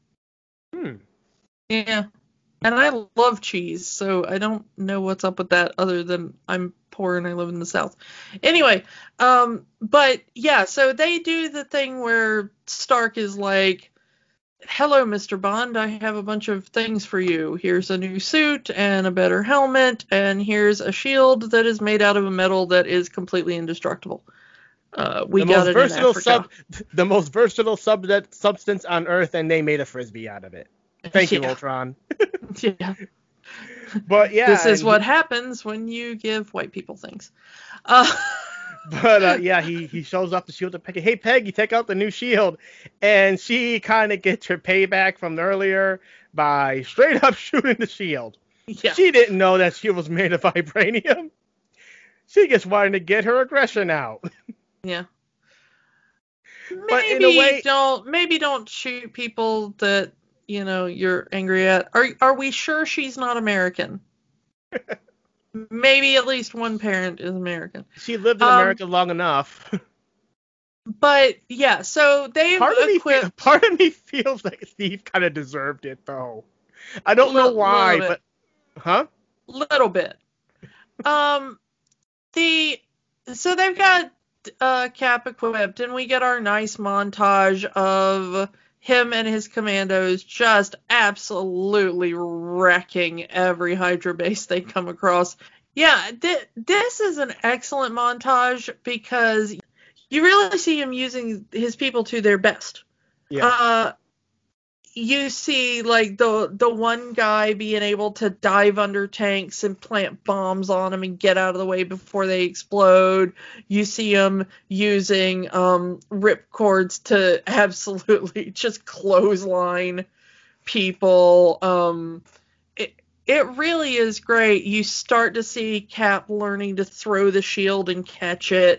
Yeah. And I love cheese, so I don't know what's up with that other than I'm poor and I live in the South. Anyway, but yeah, so they do the thing where Stark is like, hello, Mr. Bond, I have a bunch of things for you. Here's a new suit and a better helmet, and here's a shield that is made out of a metal that is completely indestructible. We got it in Africa. The most versatile substance on Earth, and they made a frisbee out of it. Thank you, Yeah. Ultron. Yeah. But yeah, This is what happens when you give white people things. But yeah, he shows off the shield to Peggy. Hey, Peggy, take out the new shield. And she kind of gets her payback from earlier by straight up shooting the shield. Yeah. She didn't know that shield was made of vibranium. She just wanted to get her aggression out. Yeah. But in a way, Maybe don't shoot people that, you're angry at. Are we sure she's not American? Maybe at least one parent is American. she lived in America long enough. But yeah, so they've equipped. Part of me feels like Steve kind of deserved it, though. I don't know why, but Little bit. So they've got Cap equipped, and we get our nice montage of him and his commandos just absolutely wrecking every Hydra base they come across. Yeah, this is an excellent montage because you really see him using his people to their best. yeah. You see, like, the one guy being able to dive under tanks and plant bombs on them and get out of the way before they explode. You see him using ripcords to absolutely just clothesline people. It really is great. You start to see Cap learning to throw the shield and catch it,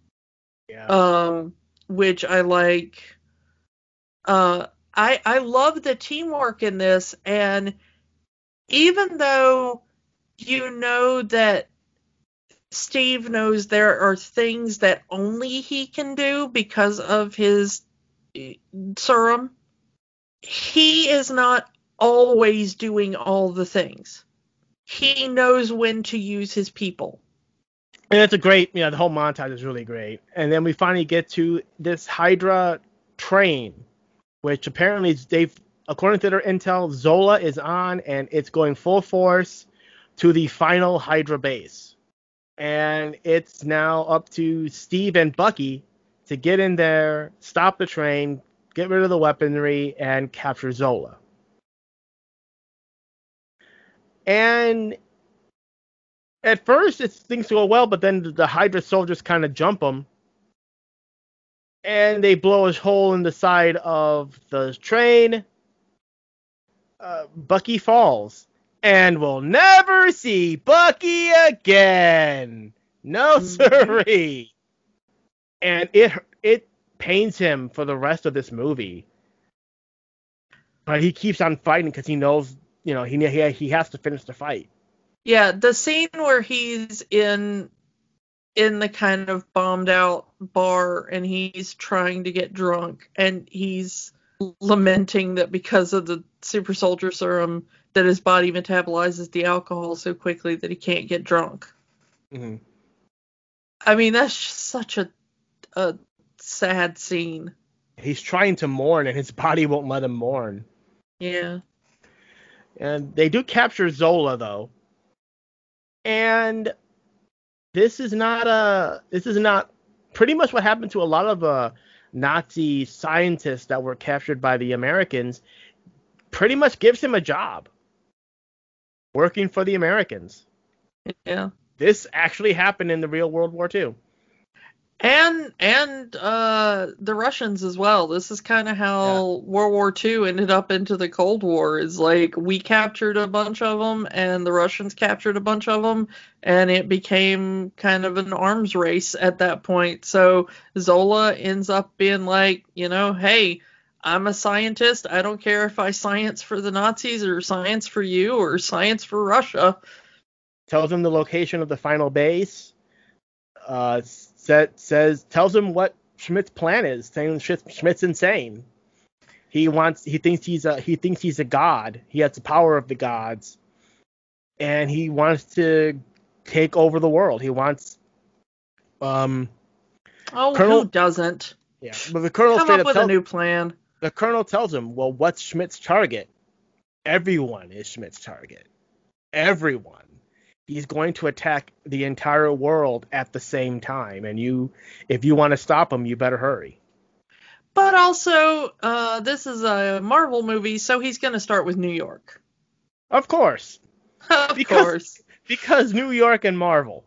which I like. I love the teamwork in this, and even though you know that Steve knows there are things that only he can do because of his serum, he is not always doing all the things. He knows when to use his people. And it's a great, the whole montage is really great. And then we finally get to this Hydra train, which apparently according to their intel, Zola is on, and it's going full force to the final Hydra base. And it's now up to Steve and Bucky to get in there, stop the train, get rid of the weaponry, and capture Zola. And at first, things go well, but then the Hydra soldiers kind of jump them. And they blow a hole in the side of the train. Bucky falls. And we'll never see Bucky again. No siree. And it pains him for the rest of this movie. But he keeps on fighting because he knows, he has to finish the fight. Yeah, the scene where he's in the kind of bombed out bar and he's trying to get drunk and he's lamenting that because of the super soldier serum that his body metabolizes the alcohol so quickly that he can't get drunk. Mm-hmm. I mean, that's just such a sad scene. He's trying to mourn and his body won't let him mourn. Yeah. And they do capture Zola, though. And this is not pretty much what happened to a lot of Nazi scientists that were captured by the Americans. Pretty much gives him a job working for the Americans. Yeah. This actually happened in the real World War II. And the Russians as well. This is kind of how World War II ended up into the Cold War. Is like we captured a bunch of them, and the Russians captured a bunch of them, and it became kind of an arms race at that point. So Zola ends up being like, hey, I'm a scientist. I don't care if I science for the Nazis or science for you or science for Russia. Tells him the location of the final base. Tells him what Schmidt's plan is, saying Schmidt's insane. He thinks he's a god. He has the power of the gods, and he wants to take over the world. He wants. Who doesn't? Yeah, but the colonel come straight up with a new plan. The colonel tells him, well, what's Schmidt's target? Everyone is Schmidt's target. Everyone. He's going to attack the entire world at the same time. And if you want to stop him, you better hurry. But also, this is a Marvel movie, so he's going to start with New York. Of course. Of course. Because New York and Marvel.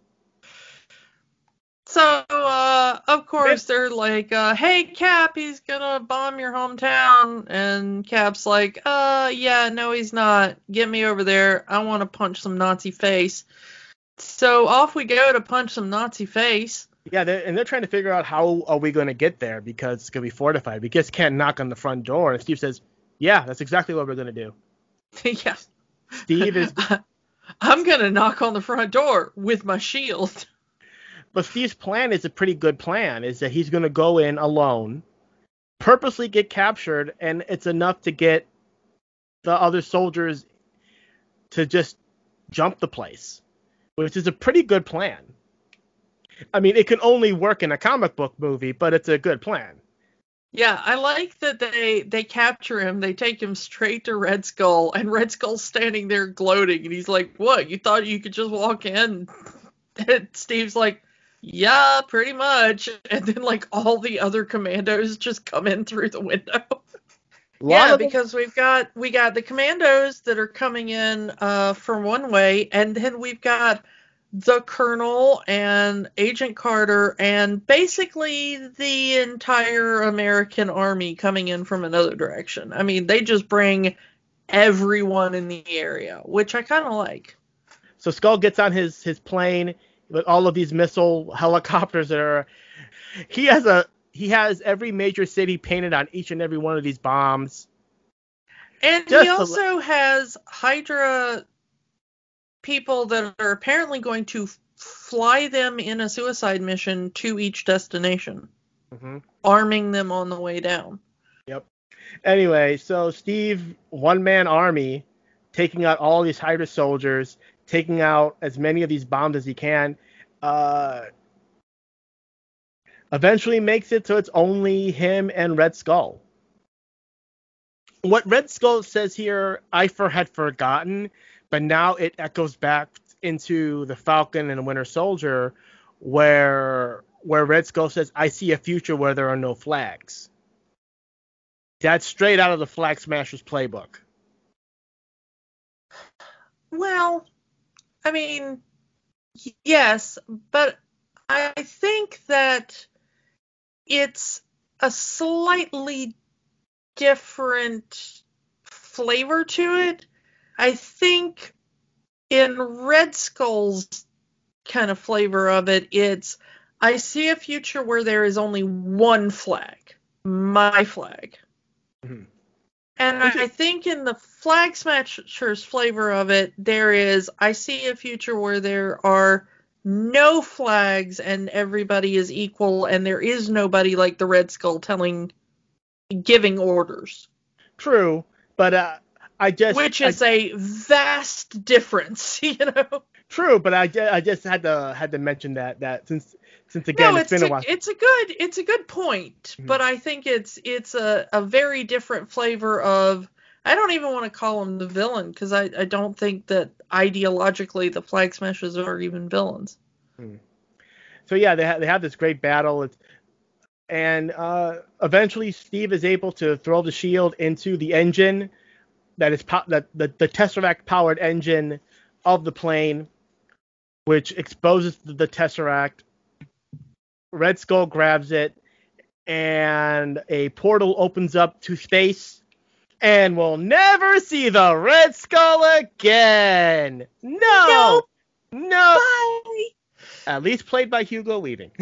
So, of course, they're like, hey, Cap, he's gonna bomb your hometown. And Cap's like, yeah, no, he's not. Get me over there. I want to punch some Nazi face. So off we go to punch some Nazi face. Yeah, they're trying to figure out how are we going to get there because it's going to be fortified. We just can't knock on the front door. And Steve says, yeah, that's exactly what we're going to do. Yeah. Steve is... I'm going to knock on the front door with my shield. But Steve's plan is a pretty good plan, is that he's going to go in alone, purposely get captured, and it's enough to get the other soldiers to just jump the place, which is a pretty good plan. I mean, it can only work in a comic book movie, but it's a good plan. Yeah, I like that they capture him, they take him straight to Red Skull, and Red Skull's standing there gloating, and he's like, what, you thought you could just walk in? And Steve's like, yeah, pretty much. And then, like, all the other commandos just come in through the window. Yeah, because we got the commandos that are coming in from one way, and then we've got the Colonel and Agent Carter and basically the entire American army coming in from another direction. I mean, they just bring everyone in the area, which I kind of like. So Skull gets on his plane with all of these missile helicopters that are... He has every major city painted on each and every one of these bombs. And he also has Hydra people that are apparently going to fly them in a suicide mission to each destination, arming them on the way down. Yep. Anyway, so Steve, one-man army, taking out all these Hydra soldiers, taking out as many of these bombs as he can, eventually makes it so it's only him and Red Skull. What Red Skull says here, I had forgotten, but now it echoes back into the Falcon and the Winter Soldier, where Red Skull says, I see a future where there are no flags. That's straight out of the Flag Smashers playbook. Well, I mean, yes, but I think that it's a slightly different flavor to it. I think in Red Skull's kind of flavor of it, it's, I see a future where there is only one flag, my flag. Mm-hmm. And I think in the Flag Smashers flavor of it, there is, I see a future where there are no flags and everybody is equal and there is nobody like the Red Skull giving orders. True, but which is a vast difference, you know. True, but I just had to mention that since again it's been a while. It's a good point, but I think it's a very different flavor of. I don't even want to call him the villain because I don't think that ideologically the Flag Smashers are even villains. So yeah, they have this great battle, and eventually Steve is able to throw the shield into the engine that is the Tesseract powered engine of the plane, which exposes the Tesseract. Red Skull grabs it, and a portal opens up to space. And we'll never see the Red Skull again. No. Bye. At least played by Hugo Weaving.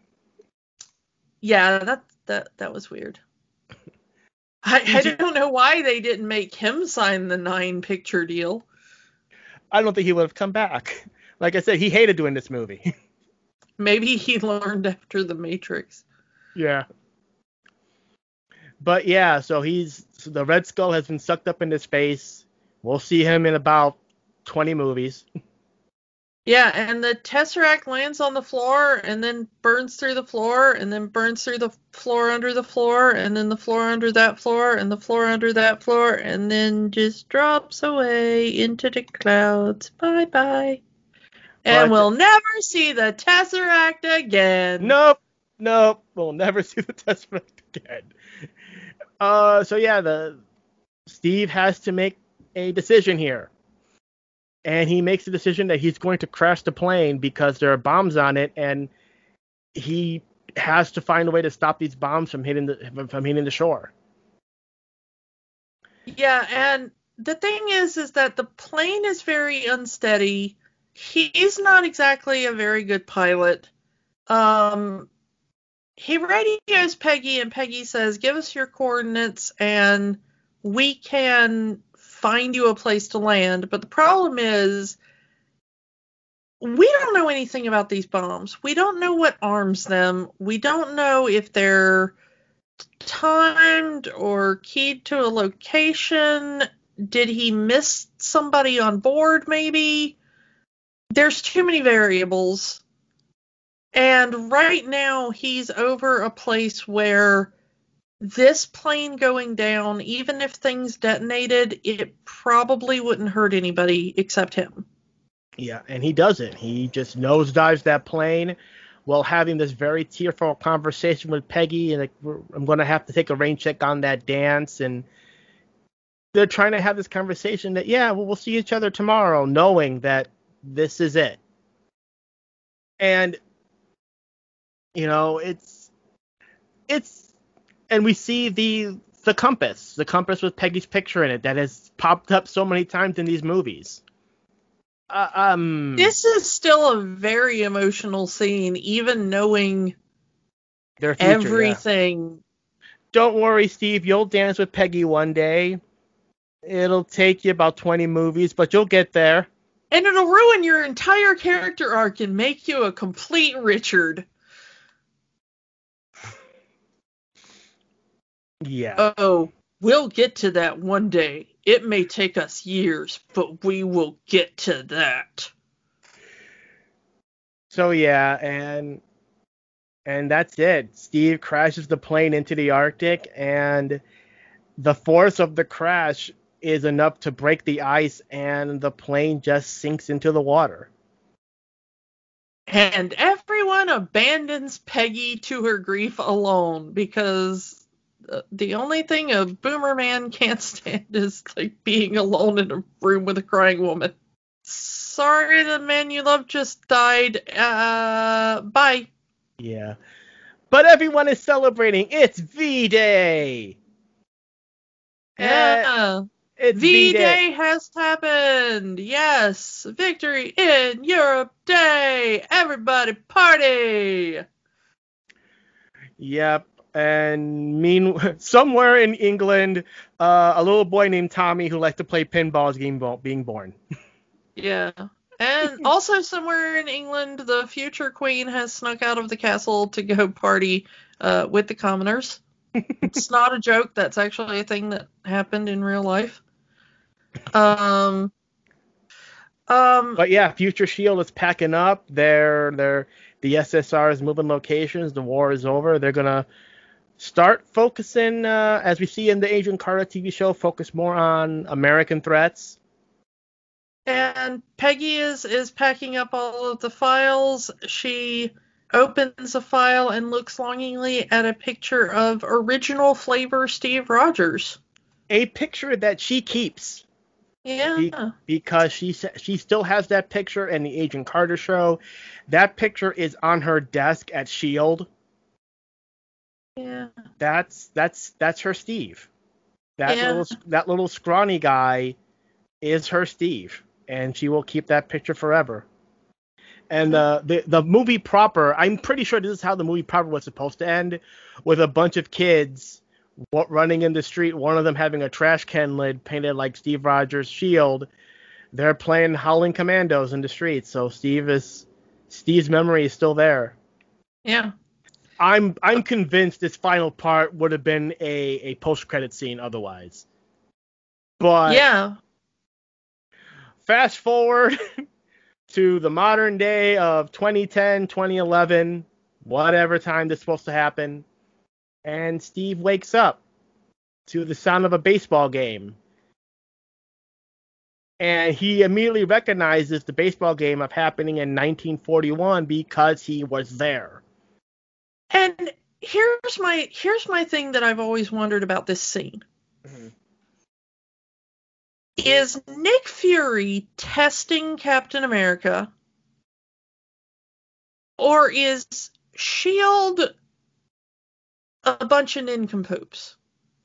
Yeah, that was weird. I don't know why they didn't make him sign the 9-picture deal. I don't think he would have come back. Like I said, he hated doing this movie. Maybe he learned after The Matrix. Yeah. But yeah, so the Red Skull has been sucked up into space. We'll see him in about 20 movies. Yeah, and the Tesseract lands on the floor and then burns through the floor and then burns through the floor under the floor and then the floor under that floor and the floor under that floor and then just drops away into the clouds. Bye bye. And But we'll never see the Tesseract again. nope, we'll never see the Tesseract again. So yeah, Steve has to make a decision here. And he makes the decision that he's going to crash the plane because there are bombs on it, and he has to find a way to stop these bombs from hitting the shore. Yeah, and the thing is that the plane is very unsteady. He's not exactly a very good pilot. He radios Peggy, and Peggy says, "Give us your coordinates, and we can find you a place to land." But the problem is, we don't know anything about these bombs. We don't know what arms them. We don't know if they're timed or keyed to a location. Did he miss somebody on board, maybe? There's too many variables. And right now, he's over a place where this plane going down, even if things detonated, it probably wouldn't hurt anybody except him. Yeah, and he doesn't. He just nosedives that plane while having this very tearful conversation with Peggy, and like, I'm going to have to take a rain check on that dance. And they're trying to have this conversation that, yeah, well, we'll see each other tomorrow, knowing that this is it. And, you know, it's, and we see the compass with Peggy's picture in it that has popped up so many times in these movies. This is still a very emotional scene, even knowing their future, everything. Yeah. Don't worry, Steve. You'll dance with Peggy one day. It'll take you about 20 movies, but you'll get there. And it'll ruin your entire character arc and make you a complete Richard. Yeah. Oh, we'll get to that one day. It may take us years, but we will get to that. So yeah, and that's it. Steve crashes the plane into the Arctic, and the force of the crash is enough to break the ice, and the plane just sinks into the water. And everyone abandons Peggy to her grief alone, because the only thing a boomer man can't stand is like being alone in a room with a crying woman. Sorry, the man you love just died. Bye. Yeah. But everyone is celebrating. It's V-Day. Yeah. It's V-Day has happened. Yes. Victory in Europe Day. Everybody party. Yep. And somewhere in England, a little boy named Tommy who likes to play pinball is being born. Yeah. And also somewhere in England, the future queen has snuck out of the castle to go party with the commoners. It's not a joke. That's actually a thing that happened in real life. But yeah, Future Shield is packing up. The SSR is moving locations. The war is over. They're gonna start focusing, as we see in the Agent Carter TV show, focus more on American threats. And Peggy is packing up all of the files. She opens a file and looks longingly at a picture of original flavor Steve Rogers. A picture that she keeps. Yeah. Because she still has that picture in the Agent Carter show. That picture is on her desk at S.H.I.E.L.D. Yeah. That's her Steve. Yeah. That little scrawny guy is her Steve, and she will keep that picture forever. And the movie proper, I'm pretty sure this is how the movie proper was supposed to end, with a bunch of kids running in the street, one of them having a trash can lid painted like Steve Rogers' shield. They're playing Howling Commandos in the streets, so Steve's memory is still there. Yeah. I'm convinced this final part would have been a post-credit scene otherwise. But yeah. Fast forward to the modern day of 2010, 2011, whatever time this is supposed to happen. And Steve wakes up to the sound of a baseball game. And he immediately recognizes the baseball game of happening in 1941 because he was there. And here's my thing that I've always wondered about this scene. Mhm. Is Nick Fury testing Captain America, or is S.H.I.E.L.D. a bunch of nincompoops?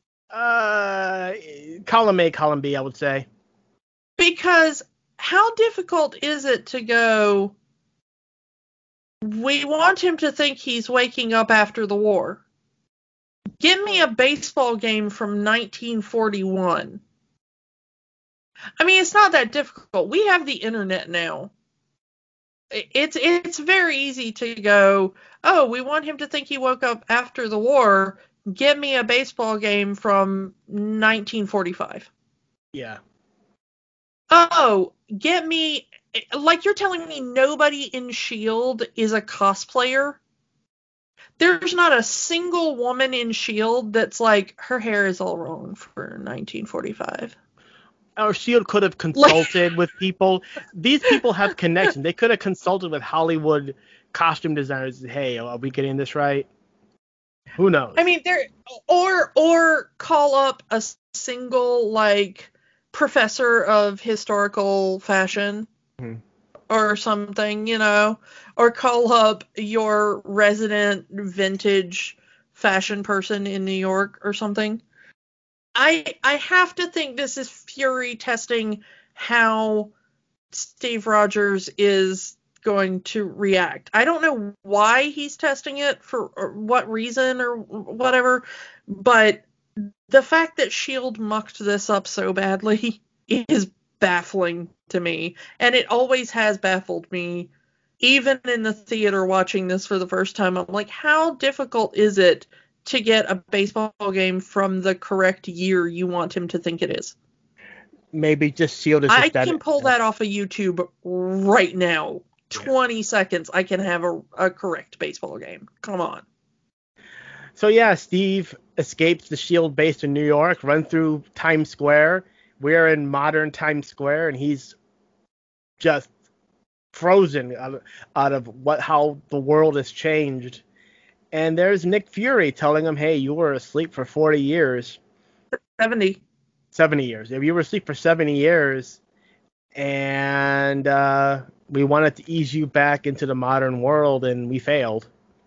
Column A, column B, I would say. Because how difficult is it to go, we want him to think he's waking up after the war. Give me a baseball game from 1941. I mean, it's not that difficult. We have the internet now. It's very easy to go, oh, we want him to think he woke up after the war. Give me a baseball game from 1945. Yeah. Oh, get me, like you're telling me nobody in S.H.I.E.L.D. is a cosplayer? There's not a single woman in S.H.I.E.L.D. that's like, her hair is all wrong for 1945. Or S.H.I.E.L.D. could have consulted with people. These people have connections. They could have consulted with Hollywood costume designers. Hey, are we getting this right? Who knows? I mean, or call up a single, like, professor of historical fashion or something, you know, or call up your resident vintage fashion person in New York or something. I have to think this is Fury testing how Steve Rogers is going to react. I don't know why he's testing it, for or what reason or whatever, but the fact that S.H.I.E.L.D. mucked this up so badly is baffling to me, and it always has baffled me. Even in the theater watching this for the first time, I'm like, how difficult is it to get a baseball game from the correct year you want him to think it is? Maybe just S.H.I.E.L.D. is I just that. can pull that off of YouTube right now. 20 seconds, I can have a correct baseball game. Come on. So yeah, Steve escapes the S.H.I.E.L.D. base in New York, run through Times Square. We're in modern Times Square, and he's just frozen out of how the world has changed. And there's Nick Fury telling him, hey, you were asleep for 40 years. 70 years. If you were asleep for 70 years, and we wanted to ease you back into the modern world, and we failed.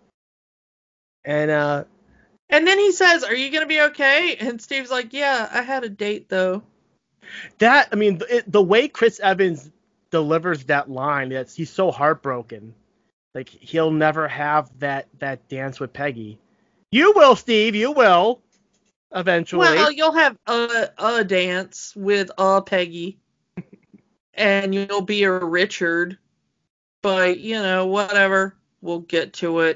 And then he says, are you going to be okay? And Steve's like, yeah, I had a date, though. That, I mean, the way Chris Evans delivers that line, he's so heartbroken. Like, he'll never have that dance with Peggy. You will, Steve, you will. Eventually. Well, you'll have a dance with a Peggy. And you'll be a Richard. But, you know, whatever. We'll get to it.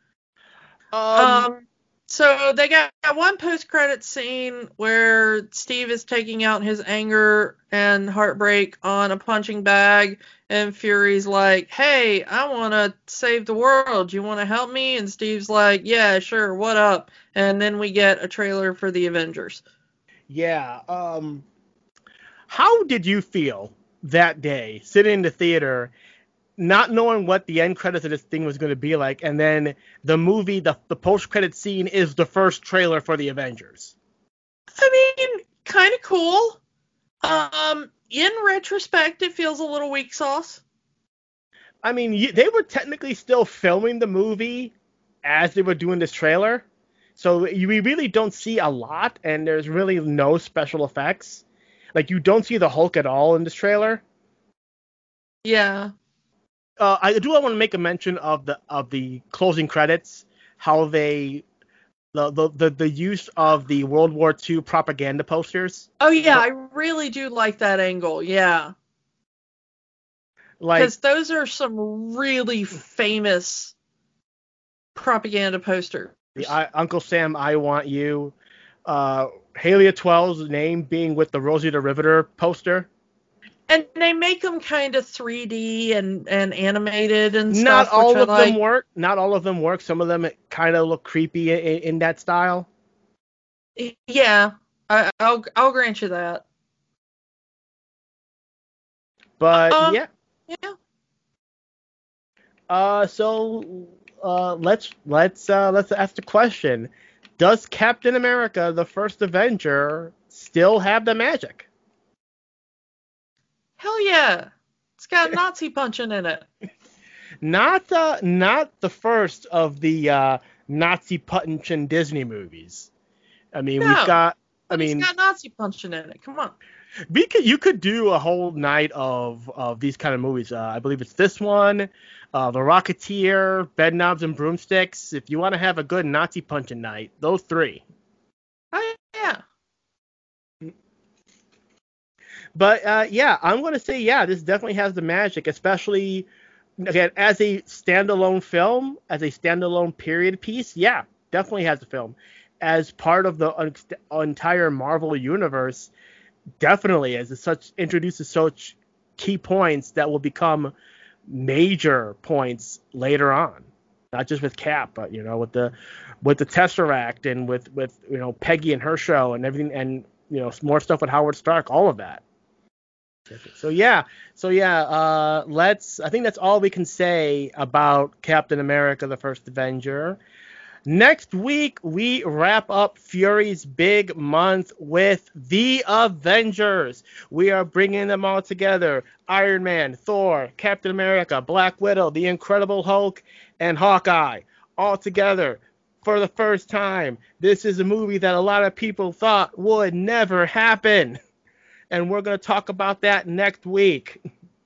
So they got one post-credit scene where Steve is taking out his anger and heartbreak on a punching bag, and Fury's like, hey, I want to save the world. You want to help me? And Steve's like, yeah, sure, what up? And then we get a trailer for the Avengers. Yeah. How did you feel that day, sitting in the theater, not knowing what the end credits of this thing was going to be like, and then the movie, the post-credit scene is the first trailer for the Avengers? I mean, kind of cool. In retrospect, it feels a little weak sauce. I mean, they were technically still filming the movie as they were doing this trailer, so we really don't see a lot, and there's really no special effects. Like, you don't see the Hulk at all in this trailer. Yeah. I do want to make a mention of the closing credits, how the use of the World War II propaganda posters. Oh yeah, I really do like that angle. Yeah, because those are some really famous propaganda posters. Uncle Sam, I Want You, Haley Atwell's name being with the Rosie the Riveter poster. And they make them kind of 3D and animated and Not stuff. all which of I them like. work. Not all of them work. Some of them kind of look creepy in that style. Yeah, I'll grant you that. But yeah. Yeah. So let's ask the question: does Captain America, the first Avenger, still have the magic? Hell yeah. It's got Nazi punching in it. Not the first of the Nazi punching Disney movies. I mean, No, we've got. I But it's mean, got Nazi punching in it. Come on. you could do a whole night of these kind of movies. I believe it's this one, The Rocketeer, Bedknobs and Broomsticks. If you want to have a good Nazi punching night, those three. Oh, yeah. But yeah, I'm going to say this definitely has the magic, especially again as a standalone film, as a standalone period piece. Yeah, definitely has the film as part of the entire Marvel universe. Definitely, as it such introduces such key points that will become major points later on, not just with Cap, but with the Tesseract and with Peggy and her show and everything, and more stuff with Howard Stark, all of that. So yeah, I think that's all we can say about Captain America: The First Avenger. Next week, we wrap up Fury's big month with The Avengers. We are bringing them all together. Iron Man, Thor, Captain America, Black Widow, The Incredible Hulk, and Hawkeye. All together for the first time. This is a movie that a lot of people thought would never happen. And we're going to talk about that next week.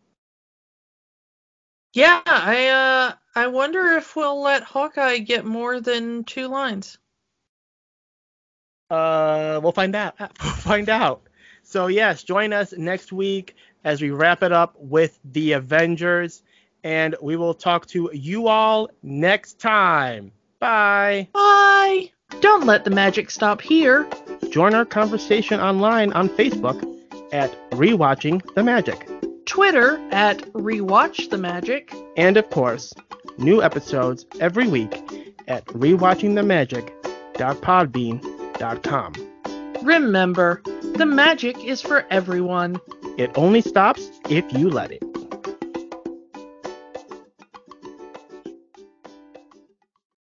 Yeah, I wonder if we'll let Hawkeye get more than 2 lines. We'll find out. We'll find out. So yes, join us next week as we wrap it up with The Avengers, and we will talk to you all next time. Bye. Bye. Don't let the magic stop here. Join our conversation online on Facebook at Rewatching the Magic. Twitter at Rewatch the Magic. And of course, new episodes every week at rewatchingthemagic.podbean.com. Remember, the magic is for everyone. It only stops if you let it.